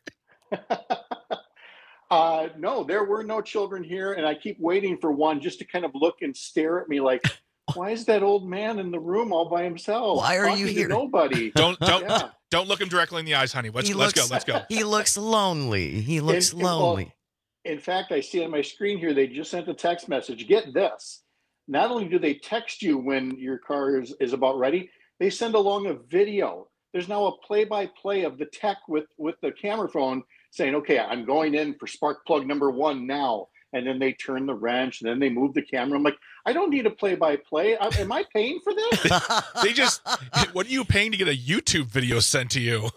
Speaker 4: Uh, no, there were no children here, and I keep waiting for one just to kind of look and stare at me like, why is that old man in the room all by himself?
Speaker 18: Why are you
Speaker 4: talking to
Speaker 18: here?
Speaker 4: Nobody.
Speaker 17: Don't don't
Speaker 4: Yeah.
Speaker 17: don't look him directly in the eyes, honey. Let's
Speaker 18: He
Speaker 17: let's
Speaker 18: looks-
Speaker 17: go. Let's go.
Speaker 18: He looks lonely. He looks
Speaker 4: And- and, well,
Speaker 18: lonely.
Speaker 4: in fact, I see on my screen here, they just sent a text message. Get this. Not only do they text you when your car is, is about ready, they send along a video. There's now a play-by-play of the tech with, with the camera phone saying, okay, I'm going in for spark plug number one now. And then they turn the wrench, and then they move the camera. I'm like, I don't need a play-by-play. I- Am I paying for this?
Speaker 17: They just, what are you paying to get a YouTube video sent to you?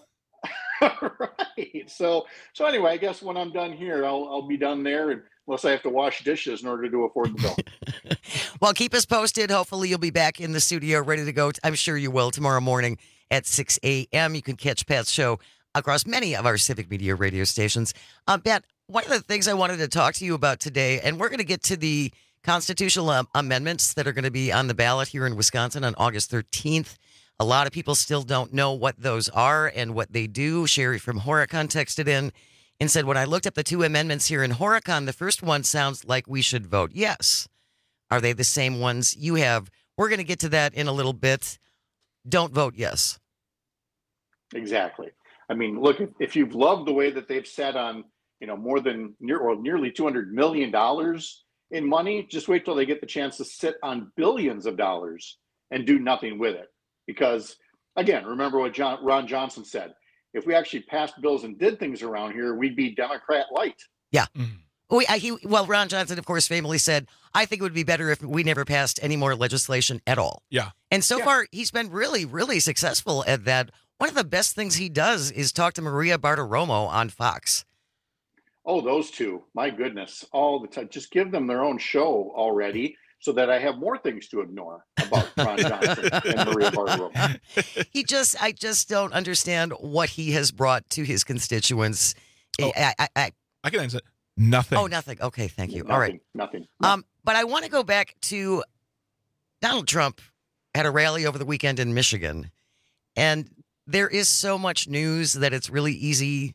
Speaker 4: Right. So, so anyway, I guess when I'm done here, I'll, I'll be done there, and unless I have to wash dishes in order to afford the bill.
Speaker 18: Well, keep us posted. Hopefully, you'll be back in the studio ready to go. I'm sure you will tomorrow morning at six a.m. You can catch Pat's show across many of our Civic Media radio stations. Uh, Pat, one of the things I wanted to talk to you about today, and we're going to get to the constitutional um, amendments that are going to be on the ballot here in Wisconsin on August thirteenth. A lot of people still don't know what those are and what they do. Sherry from Horicon texted in and said, when I looked up the two amendments here in Horicon, the first one sounds like we should vote yes. Are they the same ones you have? We're going to get to that in a little bit. Don't vote yes.
Speaker 4: Exactly. I mean, look, if, if you've loved the way that they've sat on, you know, more than near or nearly two hundred million dollars in money, just wait till they get the chance to sit on billions of dollars and do nothing with it. Because again, remember what John, Ron Johnson said, if we actually passed bills and did things around here, we'd be Democrat light.
Speaker 18: Yeah. We, I, he, well, Ron Johnson, of course, famously said, I think it would be better if we never passed any more legislation at all.
Speaker 17: Yeah.
Speaker 18: And so
Speaker 4: Yeah.
Speaker 18: far, he's been really, really successful at that. One of the best things he does is talk to Maria Bartiromo on Fox.
Speaker 4: Oh, those two, my goodness, all the time. Just give them their own show already so that I have more things to ignore about Ron Johnson and Maria Bartiromo.
Speaker 18: He just, I just don't understand what he has brought to his constituents.
Speaker 17: Oh,
Speaker 18: I, I, I,
Speaker 17: I can answer nothing.
Speaker 18: oh, nothing. Okay, thank you.
Speaker 4: Nothing,
Speaker 18: All right.
Speaker 4: Nothing.
Speaker 18: Um, but I want to go back to Donald Trump had a rally over the weekend in Michigan, and there is so much news that it's really easy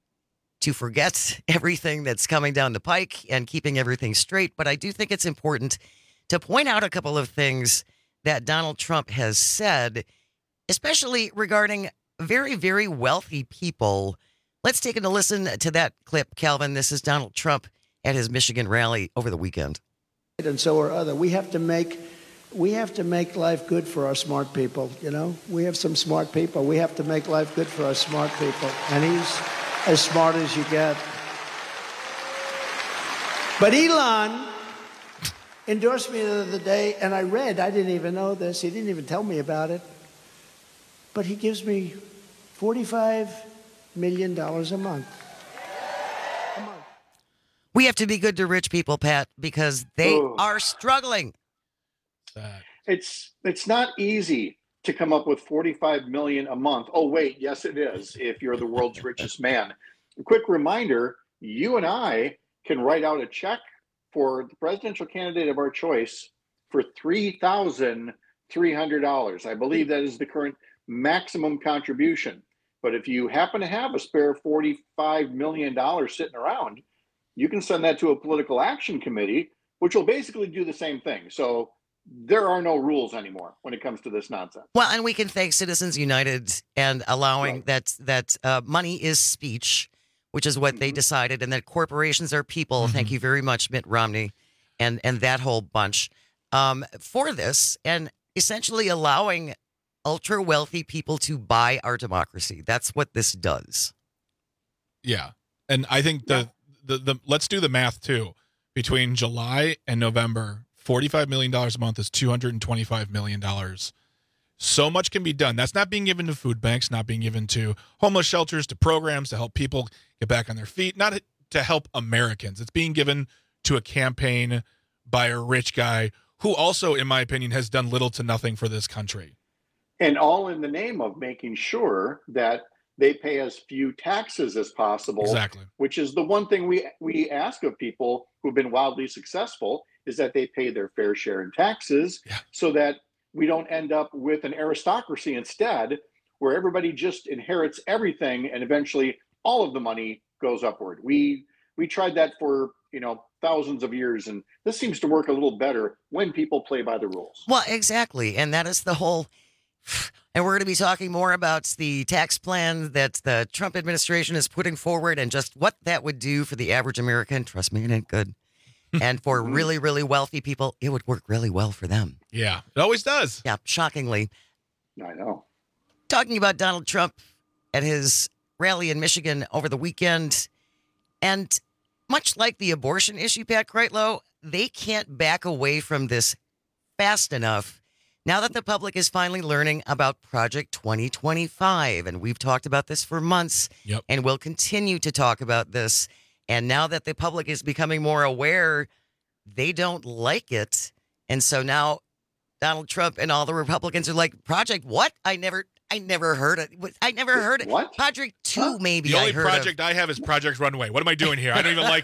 Speaker 18: to forget everything that's coming down the pike and keeping everything straight. But I do think it's important to point out a couple of things that Donald Trump has said, especially regarding very, very wealthy people. Let's take a listen to that clip, Calvin. This is Donald Trump at his Michigan rally over the weekend.
Speaker 23: And so are other. We have to make we have to make life good for our smart people, you know? We have some smart people. We have to make life good for our smart people. And he's as smart as you get. But Elon endorsed me the other day, and I read, I didn't even know this. He didn't even tell me about it. But he gives me forty-five million dollars a month.
Speaker 18: We have to be good to rich people, Pat, because they
Speaker 4: Ooh.
Speaker 18: are struggling.
Speaker 4: It's it's not easy to come up with forty-five million dollars a month. Oh, wait, yes, it is, if you're the world's richest man. A quick reminder, you and I can write out a check for the presidential candidate of our choice for three thousand three hundred dollars. I believe that is the current maximum contribution. But if you happen to have a spare forty-five million dollars sitting around, you can send that to a political action committee, which will basically do the same thing. So there are no rules anymore when it comes to this nonsense.
Speaker 18: Well, and we can thank Citizens United and allowing
Speaker 4: Right.
Speaker 18: that that uh, money is speech, which is what they decided, and that corporations are people. Thank you very much, Mitt Romney, and and that whole bunch um, for this, and essentially allowing ultra wealthy people to buy our democracy. That's what this does.
Speaker 17: Yeah. And I think the, the, the, let's do the math too. Between July and November, forty-five million dollars a month is two hundred twenty-five million dollars. So much can be done. That's not being given to food banks, not being given to homeless shelters, to programs to help people get back on their feet, not to help Americans. It's being given to a campaign by a rich guy who also, in my opinion, has done little to nothing for this country.
Speaker 4: And all in the name of making sure that they pay as few taxes as possible.
Speaker 17: Exactly.
Speaker 4: Which is the one thing we we ask of people who've been wildly successful, is that they pay their fair share in taxes,
Speaker 17: yeah.
Speaker 4: so that we don't end up with an aristocracy instead, where everybody just inherits everything and eventually all of the money goes upward. We we tried that for, you know, thousands of years, and this seems to work a little better when people play by the rules.
Speaker 18: Well, exactly. And that is the whole. And we're going to be talking more about the tax plan that the Trump administration is putting forward and just what that would do for the average American. Trust me, it ain't good. And for really, really wealthy people, it would work really well for them.
Speaker 17: Yeah, it always does.
Speaker 18: Yeah, shockingly.
Speaker 4: I know.
Speaker 18: Talking about Donald Trump at his rally in Michigan over the weekend. And much like the abortion issue, Pat Kreitlow, they can't back away from this fast enough. Now that the public is finally learning about Project twenty twenty-five, and we've talked about this for months,
Speaker 17: yep.
Speaker 18: and we'll continue to talk about this. And now that the public is becoming more aware, they don't like it. And so now Donald Trump and all the Republicans are like, Project what? I never I never heard it. I never heard it.
Speaker 4: What?
Speaker 18: Project two, maybe.
Speaker 17: The only
Speaker 18: I heard
Speaker 17: project
Speaker 18: of.
Speaker 17: I have is Project Runway. What am I doing here? I don't even like.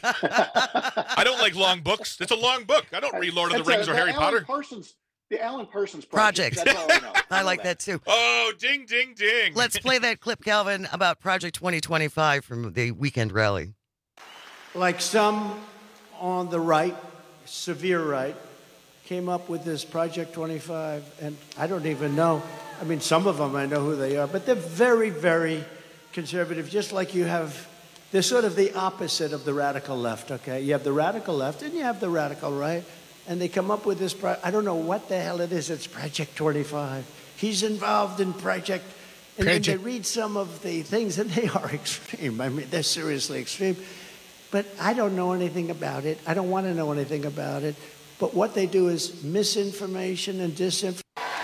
Speaker 17: I don't like long books. It's a long book. I don't read Lord of the
Speaker 4: That's
Speaker 17: Rings
Speaker 4: a-
Speaker 17: or
Speaker 4: the
Speaker 17: Harry
Speaker 4: Alan
Speaker 17: Potter.
Speaker 4: Parsons, the Alan Parsons
Speaker 18: Project.
Speaker 4: project. That's all I know.
Speaker 18: I like that too.
Speaker 17: Oh, ding, ding, ding.
Speaker 18: Let's play that clip, Calvin, about Project twenty twenty-five from the weekend rally.
Speaker 23: Like some on the right, severe right, came up with this Project twenty-five, and I don't even know. I mean, some of them I know who they are, but they're very, very conservative, just like you have. They're sort of the opposite of the radical left, okay? You have the radical left and you have the radical right, and they come up with this, pro- I don't know what the hell it is, it's Project twenty-five. He's involved in Project, and then they read some of the things, and they are extreme. I mean, they're seriously extreme. But I don't know anything about it. I don't want to know anything about it. But what they do is misinformation and disinformation.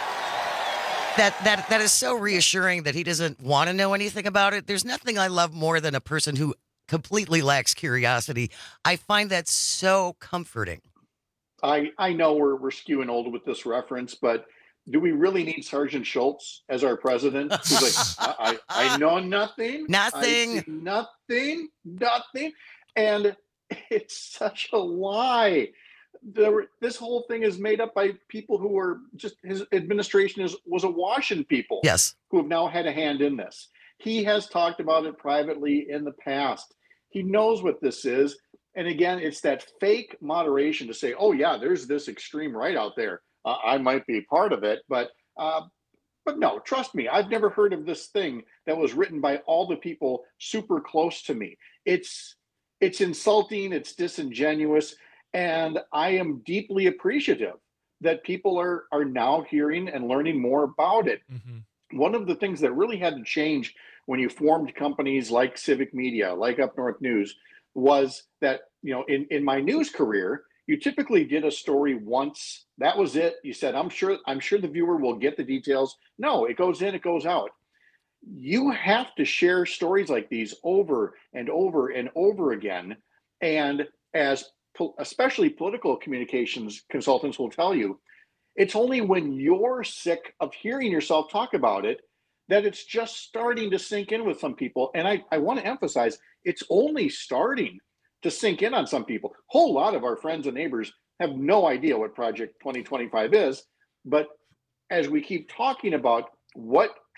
Speaker 18: That that that is so reassuring that he doesn't want to know anything about it. There's nothing I love more than a person who completely lacks curiosity. I find that so comforting.
Speaker 4: I, I know we're, we're skewing old with this reference, but do we really need Sergeant Schultz as our president? He's like, I, I, I know nothing.
Speaker 18: Nothing.
Speaker 4: I see nothing. Nothing. And it's such a lie. The, this whole thing is made up by people who are just, his administration is was awash in people.
Speaker 18: Yes.
Speaker 4: Who have now had a hand in this. He has talked about it privately in the past. He knows what this is. And again, it's that fake moderation to say, oh, yeah, there's this extreme right out there. Uh, I might be part of it. But uh, but no, trust me, I've never heard of this thing that was written by all the people super close to me. It's it's insulting. It's disingenuous. And I am deeply appreciative that people are are now hearing and learning more about it. Mm-hmm. One of the things that really had to change when you formed companies like Civic Media, like Up North News, was that, you know, in, in my news career, you typically did a story once. That was it. You said, I'm sure, I'm sure the viewer will get the details. No, it goes in, it goes out. You have to share stories like these over and over and over again. And as po- especially political communications consultants will tell you, it's only when you're sick of hearing yourself talk about it that it's just starting to sink in with some people. And I, I want to emphasize, it's only starting to sink in on some people. A whole lot of our friends and neighbors have no idea what Project twenty twenty-five is. But as we keep talking about what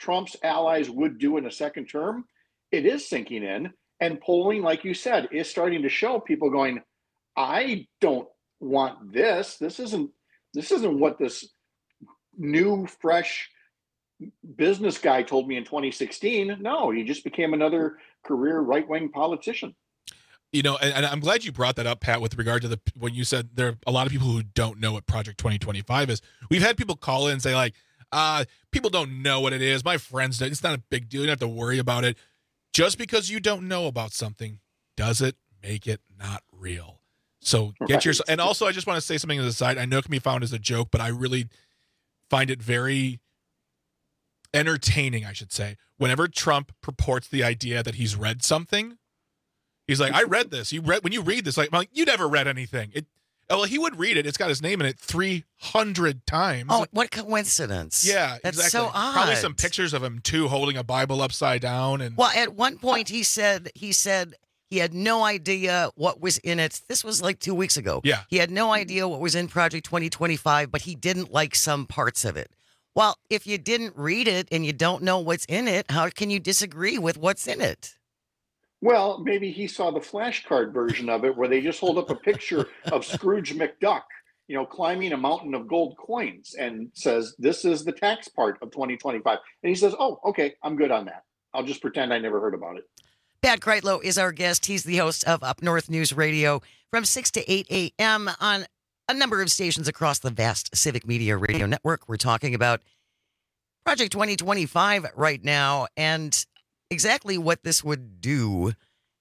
Speaker 4: Trump's allies would do in a second term, it is sinking in. And polling, like you said, is starting to show people going, I don't want this. This isn't this isn't what this new, fresh business guy told me in twenty sixteen. No, he just became another career right-wing politician.
Speaker 17: You know, and, and I'm glad you brought that up, Pat, with regard to the when you said there are a lot of people who don't know what Project twenty twenty-five is. We've had people call in and say, like, uh, people don't know what it is. My friends don't. It's not a big deal. You don't have to worry about it. Just because you don't know about something doesn't make it not real. So get
Speaker 4: Right.
Speaker 17: your, and also I just want to say something as a side. I know it can be found as a joke, but I really find it very entertaining, I should say. Whenever Trump purports the idea that he's read something, he's like, I read this. You read, when you read this, like, I'm like, you never read anything. It, well, he would read it. It's got his name in it three hundred times.
Speaker 18: Oh, what coincidence.
Speaker 17: Yeah,
Speaker 18: That's
Speaker 17: exactly.
Speaker 18: so odd.
Speaker 17: Probably some pictures of him too, holding a Bible upside down. And
Speaker 18: Well, at one point he said he said he had no idea what was in it. This was like two weeks ago.
Speaker 17: Yeah.
Speaker 18: He had no idea what was in Project twenty twenty-five, but he didn't like some parts of it. Well, if you didn't read it and you don't know what's in it, how can you disagree with what's in it?
Speaker 4: Well, maybe he saw the flashcard version of it where they just hold up a picture of Scrooge McDuck, you know, climbing a mountain of gold coins and says, this is the tax part of twenty twenty-five. And he says, oh, okay, I'm good on that. I'll just pretend I never heard about it.
Speaker 18: Pat Kreitlow is our guest. He's the host of Up North News Radio from six to eight a.m. on a number of stations across the vast Civic Media Radio Network. We're talking about Project twenty twenty-five right now and exactly what this would do.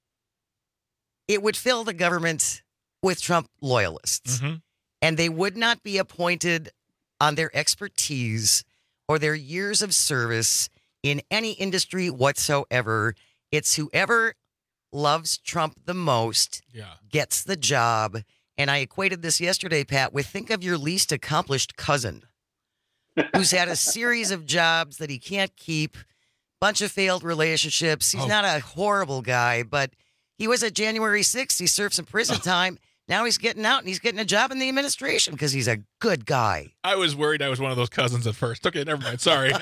Speaker 18: It would fill the government with Trump loyalists,
Speaker 17: mm-hmm.
Speaker 18: and they would not be appointed on their expertise or their years of service in any industry whatsoever. It's whoever loves Trump the most
Speaker 17: yeah.
Speaker 18: gets the job. And I equated this yesterday, Pat, with think of your least accomplished cousin who's had a series of jobs that he can't keep, bunch of failed relationships. He's
Speaker 17: Oh.
Speaker 18: not a horrible guy, but he was at January sixth. He served some prison time. Now he's getting out and he's getting a job in the administration because he's a good guy.
Speaker 17: I was worried I was one of those cousins at first. Okay, never mind. Sorry.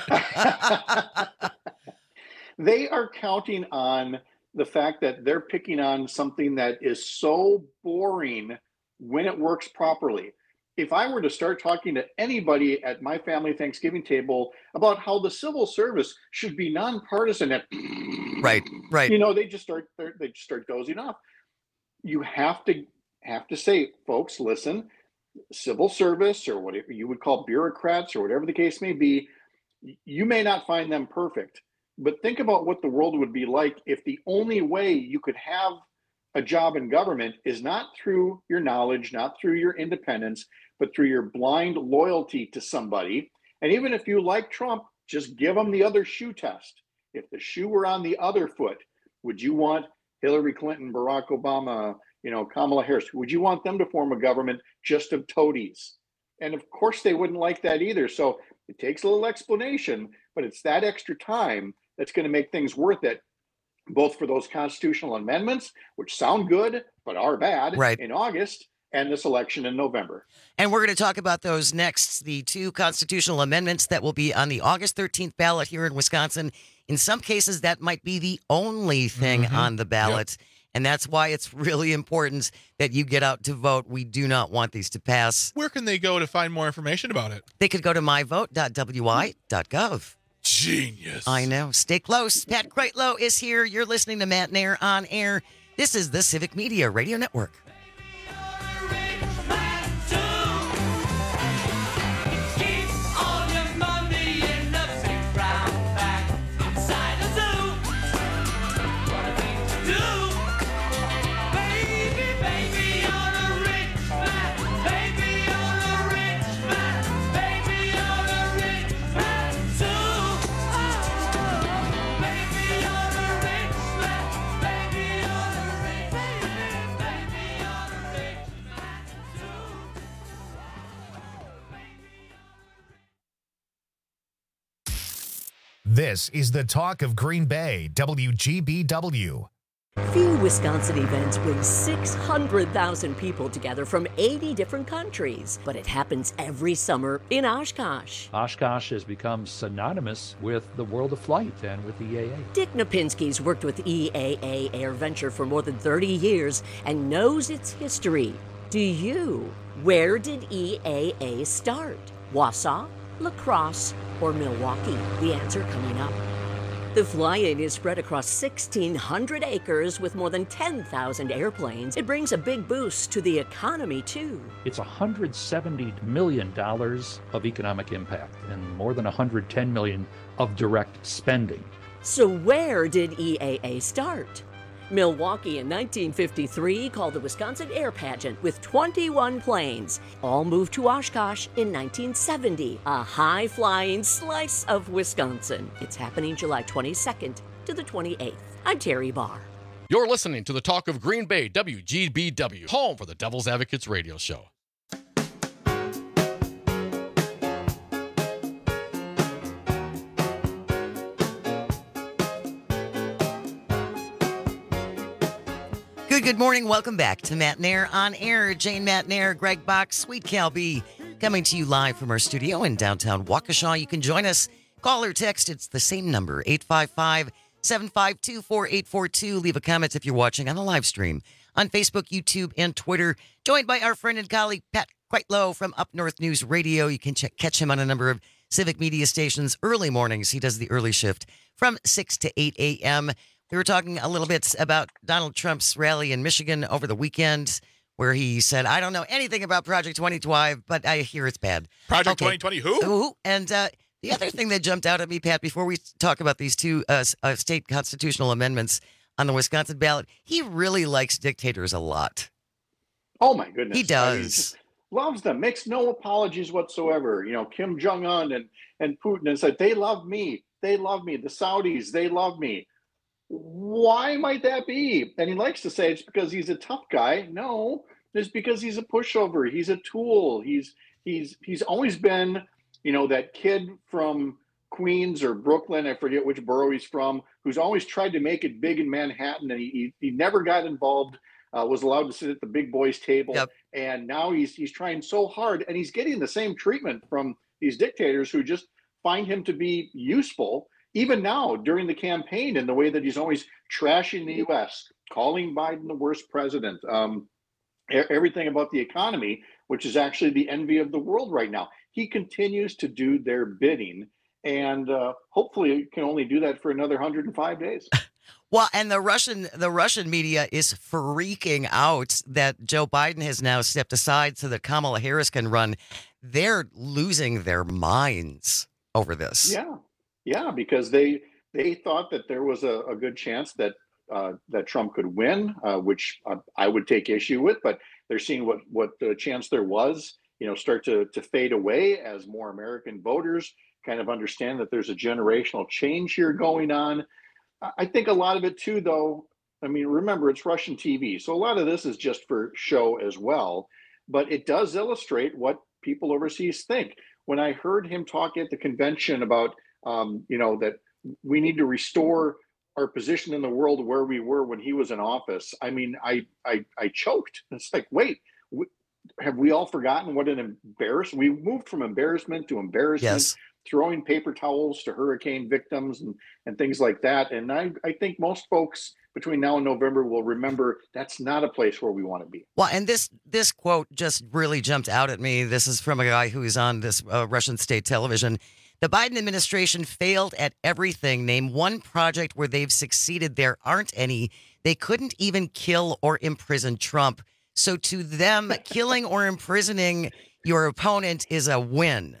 Speaker 4: They are counting on the fact that they're picking on something that is so boring when it works properly. If I were to start talking to anybody at my family Thanksgiving table about how the civil service should be nonpartisan, and
Speaker 18: right, right,
Speaker 4: you know, they just start they just start dozing off. You have to have to say, folks, listen, civil service or whatever you would call bureaucrats or whatever the case may be, you may not find them perfect, but think about what the world would be like if the only way you could have a job in government is not through your knowledge, not through your independence, but through your blind loyalty to somebody. And even if you like Trump, just give them the other shoe test. If the shoe were on the other foot, would you want Hillary Clinton, Barack Obama, you know, Kamala Harris, would you want them to form a government just of toadies? And of course they wouldn't like that either. So it takes a little explanation, but it's that extra time that's going to make things worth it, both for those constitutional amendments, which sound good, but are bad
Speaker 18: right.
Speaker 4: in August, and this election in November.
Speaker 18: And we're going to talk about those next, the two constitutional amendments that will be on the August thirteenth ballot here in Wisconsin. In some cases, that might be the only thing
Speaker 17: Mm-hmm.
Speaker 18: on the ballot. Yep. And that's why it's really important that you get out to vote. We do not want these to pass.
Speaker 17: Where can they go to find more information about it?
Speaker 18: They could go to my vote dot w i dot gov.
Speaker 17: Genius.
Speaker 18: I know. Stay close. Pat Kreitlow is here. You're listening to Matt Nair on Air. This is the Civic Media Radio Network.
Speaker 1: This is the talk of Green Bay, W G B W.
Speaker 10: Few Wisconsin events bring six hundred thousand people together from eighty different countries, but it happens every summer in Oshkosh.
Speaker 14: Oshkosh has become synonymous with the world of flight and with E A A.
Speaker 10: Dick Napinski's worked with E A A Air Venture for more than thirty years and knows its history. Do you? Where did E A A start? Wausau, La Crosse, or Milwaukee? The answer coming up. The fly-in is spread across sixteen hundred acres with more than ten thousand airplanes. It brings a big boost to the economy, too.
Speaker 14: It's one hundred seventy million dollars of economic impact and more than one hundred ten million dollars of direct spending.
Speaker 10: So where did E A A start? Milwaukee in nineteen fifty-three called the Wisconsin Air Pageant with twenty-one planes. All moved to Oshkosh in nineteen seventy, a high-flying slice of Wisconsin. It's happening July twenty-second to the twenty-eighth. I'm Terry Barr.
Speaker 16: You're listening to the Talk of Green Bay, W G B W, home for the Devil's Advocates radio show.
Speaker 18: Good, good morning. Welcome back to Matt Nair on Air. Jane Matt Nair, Greg Bach, Sweet Cal B, coming to you live from our studio in downtown Waukesha. You can join us. Call or text. It's the same number, eight five five, seven five two, four eight four two. Leave a comment if you're watching on the live stream on Facebook, YouTube, and Twitter. Joined by our friend and colleague, Pat Quitlow from Up North News Radio. You can check, catch him on a number of civic media stations early mornings. He does the early shift from six to eight a.m. We were talking a little bit about Donald Trump's rally in Michigan over the weekend, where he said, I don't know anything about Project twenty twenty, but I hear it's bad.
Speaker 17: Project
Speaker 18: Okay.
Speaker 17: twenty twenty who?
Speaker 18: Who? And uh, the other thing that jumped out at me, Pat, before we talk about these two uh, uh, state constitutional amendments on the Wisconsin ballot, he really likes dictators a lot.
Speaker 4: Oh, my goodness.
Speaker 18: He
Speaker 4: I mean,
Speaker 18: does.
Speaker 4: he just loves them, makes no apologies whatsoever. You know, Kim Jong-un and, and Putin and said, they love me. They love me. The Saudis, they love me. Why might that be? And he likes to say it's because he's a tough guy. No, it's because he's a pushover. He's a tool. He's he's he's always been, you know, that kid from Queens or Brooklyn, I forget which borough he's from, who's always tried to make it big in Manhattan, and he he, he never got involved, uh, was allowed to sit at the big boys table.
Speaker 18: Yep.
Speaker 4: And now he's he's trying so hard, and he's getting the same treatment from these dictators who just find him to be useful. Even now, during the campaign, in the way that he's always trashing the U S, calling Biden the worst president, um, everything about the economy, which is actually the envy of the world right now. He continues to do their bidding, and uh, hopefully can only do that for another one hundred five days.
Speaker 18: Well, and the Russian the Russian media is freaking out that Joe Biden has now stepped aside so that Kamala Harris can run. They're losing their minds over this.
Speaker 4: Yeah. Yeah, because they they thought that there was a, a good chance that uh, that Trump could win, uh, which uh, I would take issue with. But they're seeing what what the chance there was, you know, start to to fade away as more American voters kind of understand that there's a generational change here going on. I think a lot of it too, though. I mean, remember it's Russian T V, so a lot of this is just for show as well. But it does illustrate what people overseas think. When I heard him talk at the convention about Um, you know, that we need to restore our position in the world where we were when he was in office. I mean, I I, I choked. It's like, wait, we, have we all forgotten what an embarrassment? We moved from embarrassment to embarrassment,
Speaker 18: Yes.
Speaker 4: throwing paper towels to hurricane victims and, and things like that. And I, I think most folks between now and November will remember that's not a place where we want to be.
Speaker 18: Well, and this this quote just really jumped out at me. This is from a guy who is on this uh, Russian state television. The Biden administration failed at everything. Name one project where they've succeeded. There aren't any. They couldn't even kill or imprison Trump. So to them, killing or imprisoning your opponent is a win.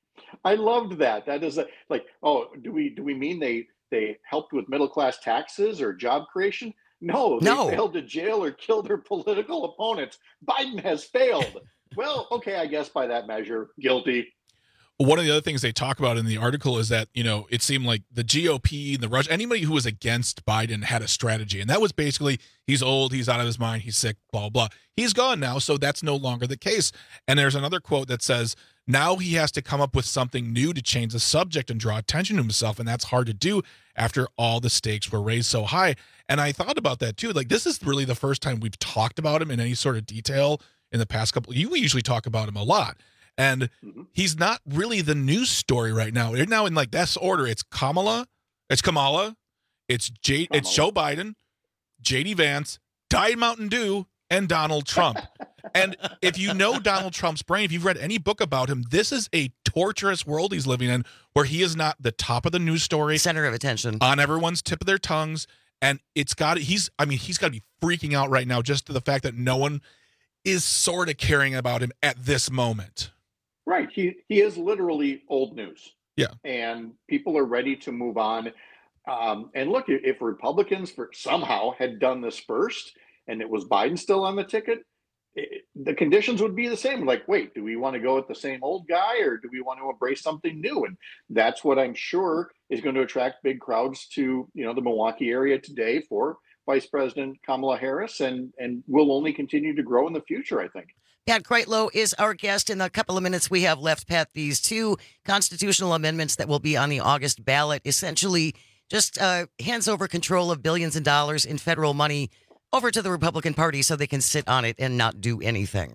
Speaker 4: I loved that. That is a, like, oh, do we do we mean they they helped with middle class taxes or job creation? No, they
Speaker 18: No.
Speaker 4: failed to jail or kill their political opponents. Biden has failed. Well, okay, I guess by that measure, guilty.
Speaker 17: one of the other things they talk about in the article is that, you know, it seemed like the G O P, the Rush, anybody who was against Biden had a strategy. And that was basically, he's old, he's out of his mind, he's sick, blah, blah. He's gone now, so that's no longer the case. And there's another quote that says, now he has to come up with something new to change the subject and draw attention to himself. And that's hard to do after all the stakes were raised so high. And I thought about that too. Like, this is really the first time we've talked about him in any sort of detail in the past couple. You usually talk about him a lot. And mm-hmm. he's not really the news story right now. They're now in like this order. It's Kamala, it's Kamala, it's J, Kamala. It's Joe Biden, J D Vance, Diet Mountain Dew, and Donald Trump. And if you know Donald Trump's brain, if you've read any book about him, this is a torturous world he's living in, where he is not the top of the news story,
Speaker 18: center of attention,
Speaker 17: on everyone's tip of their tongues. And it's got, he's, I mean, he's got to be freaking out right now just to the fact that no one is sort of caring about him at this moment.
Speaker 4: Right. He he is literally old news.
Speaker 17: Yeah.
Speaker 4: And people are ready to move on. Um, and look, if Republicans for somehow had done this first and it was Biden still on the ticket, it, the conditions would be the same. Like, wait, do we want to go with the same old guy or do we want to embrace something new? And that's what I'm sure is going to attract big crowds to, you know, the Milwaukee area today for Vice President Kamala Harris, and, and will only continue to grow in the future, I think.
Speaker 18: Pat Kreitlow is our guest. In the couple of minutes we have left, Pat, these two constitutional amendments that will be on the August ballot essentially just uh, hands over control of billions of dollars in federal money over to the Republican Party so they can sit on it and not do anything.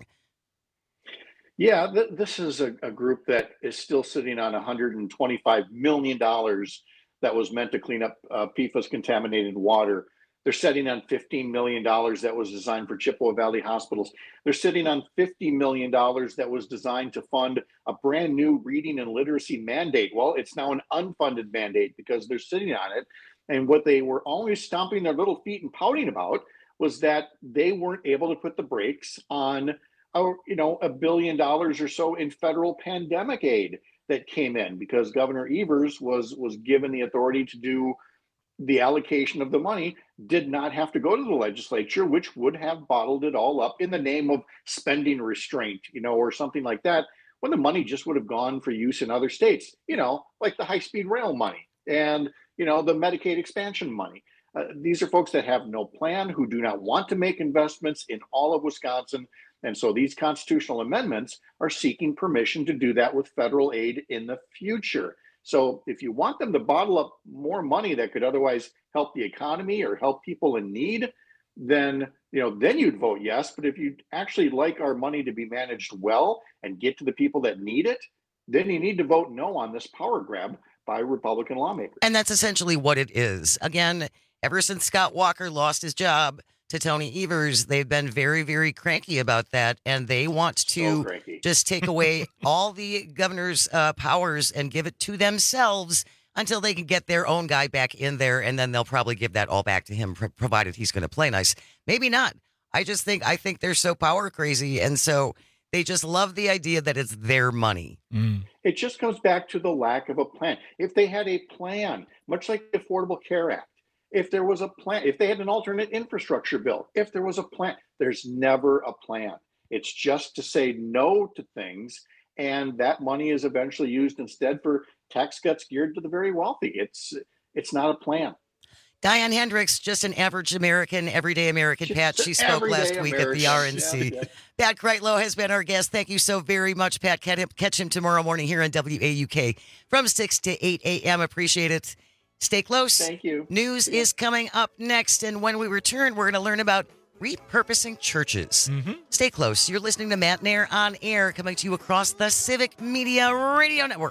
Speaker 4: Yeah, th- this is a, a group that is still sitting on one hundred twenty-five million dollars that was meant to clean up uh, P FAS-contaminated water. They're sitting on fifteen million dollars that was designed for Chippewa Valley hospitals. They're sitting on fifty million dollars that was designed to fund a brand new reading and literacy mandate. Well, it's now an unfunded mandate because they're sitting on it. And what they were always stomping their little feet and pouting about was that they weren't able to put the brakes on, a, you know, a billion dollars or so in federal pandemic aid that came in because Governor Evers was was given the authority to do the allocation of the money, did not have to go to the legislature, which would have bottled it all up in the name of spending restraint, you know, or something like that, when the money just would have gone for use in other states, you know, like the high-speed rail money and, you know, the Medicaid expansion money. Uh, these are folks that have no plan, who do not want to make investments in all of Wisconsin. And so these constitutional amendments are seeking permission to do that with federal aid in the future. So if you want them to bottle up more money that could otherwise help the economy or help people in need, then, you know, then you'd vote yes. But if you'd actually like our money to be managed well and get to the people that need it, then you need to vote no on this power grab by Republican lawmakers.
Speaker 18: And that's essentially what it is. Again, ever since Scott Walker lost his job to Tony Evers, they've been very, very cranky about that. And they want to so just take away all the governor's uh, powers and give it to themselves until they can get their own guy back in there. And then they'll probably give that all back to him, pro- provided he's going to play nice. Maybe not. I just think, I think they're so power crazy. And so they just love the idea that it's their money.
Speaker 17: Mm.
Speaker 4: It just comes back to the lack of a plan. If they had a plan, much like the Affordable Care Act, if there was a plan, if they had an alternate infrastructure bill, if there was a plan, there's never a plan. It's just to say no to things. And that money is eventually used instead for tax cuts geared to the very wealthy. It's it's not a plan.
Speaker 18: Diane Hendricks, just an average American, everyday American, Pat. She spoke last week American. at the R N C. Yeah, yeah. Pat Kreitlow has been our guest. Thank you so very much, Pat. Catch him tomorrow morning here on W A U K from six to eight a.m. Appreciate it. Stay close.
Speaker 4: Thank you.
Speaker 18: News yeah. is coming up next. And when we return, we're going to learn about repurposing churches.
Speaker 17: Mm-hmm.
Speaker 18: Stay close. You're listening to Matt Nair on Air, coming to you across the Civic Media Radio Network.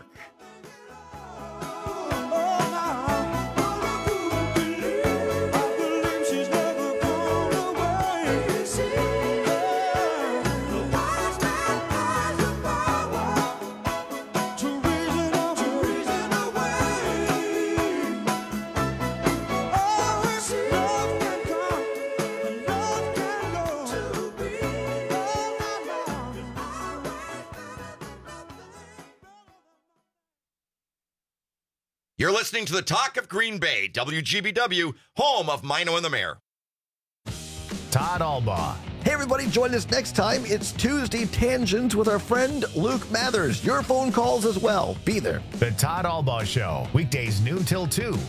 Speaker 2: You're listening to the Talk of Green Bay, W G B W, home of Mino and the Mayor.
Speaker 1: Todd Albaugh
Speaker 5: Hey, everybody, join us next time. It's Tuesday Tangents with our friend Luke Mathers. Your phone calls as well. Be there.
Speaker 1: The Todd Albaugh Show, weekdays noon till two.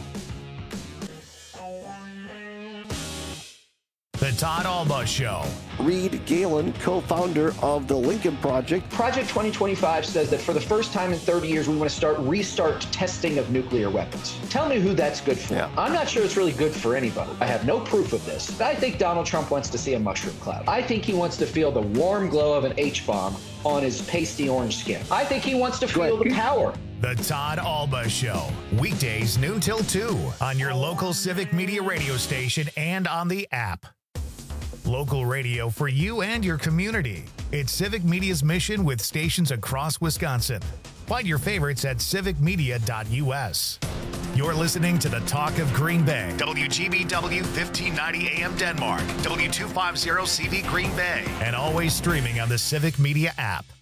Speaker 1: The Todd Albaugh Show.
Speaker 5: Reed Galen, co-founder of the Lincoln Project.
Speaker 7: Project twenty twenty-five says that for the first time in thirty years, we want to start restart testing of nuclear weapons. Tell me who that's good for. Yeah. I'm not sure it's really good for anybody. I have no proof of this. But I think Donald Trump wants to see a mushroom cloud. I think he wants to feel the warm glow of an H-bomb on his pasty orange skin. I think he wants to feel the power.
Speaker 1: The Todd Albaugh Show, weekdays noon till two on your local Civic Media radio station and on the app. Local radio for you and your community. It's Civic Media's mission with stations across Wisconsin. Find your favorites at civic media dot u s. You're listening to the Talk of Green Bay. W G B W fifteen ninety A M Denmark. W two fifty C B Green Bay. And always streaming on the Civic Media app.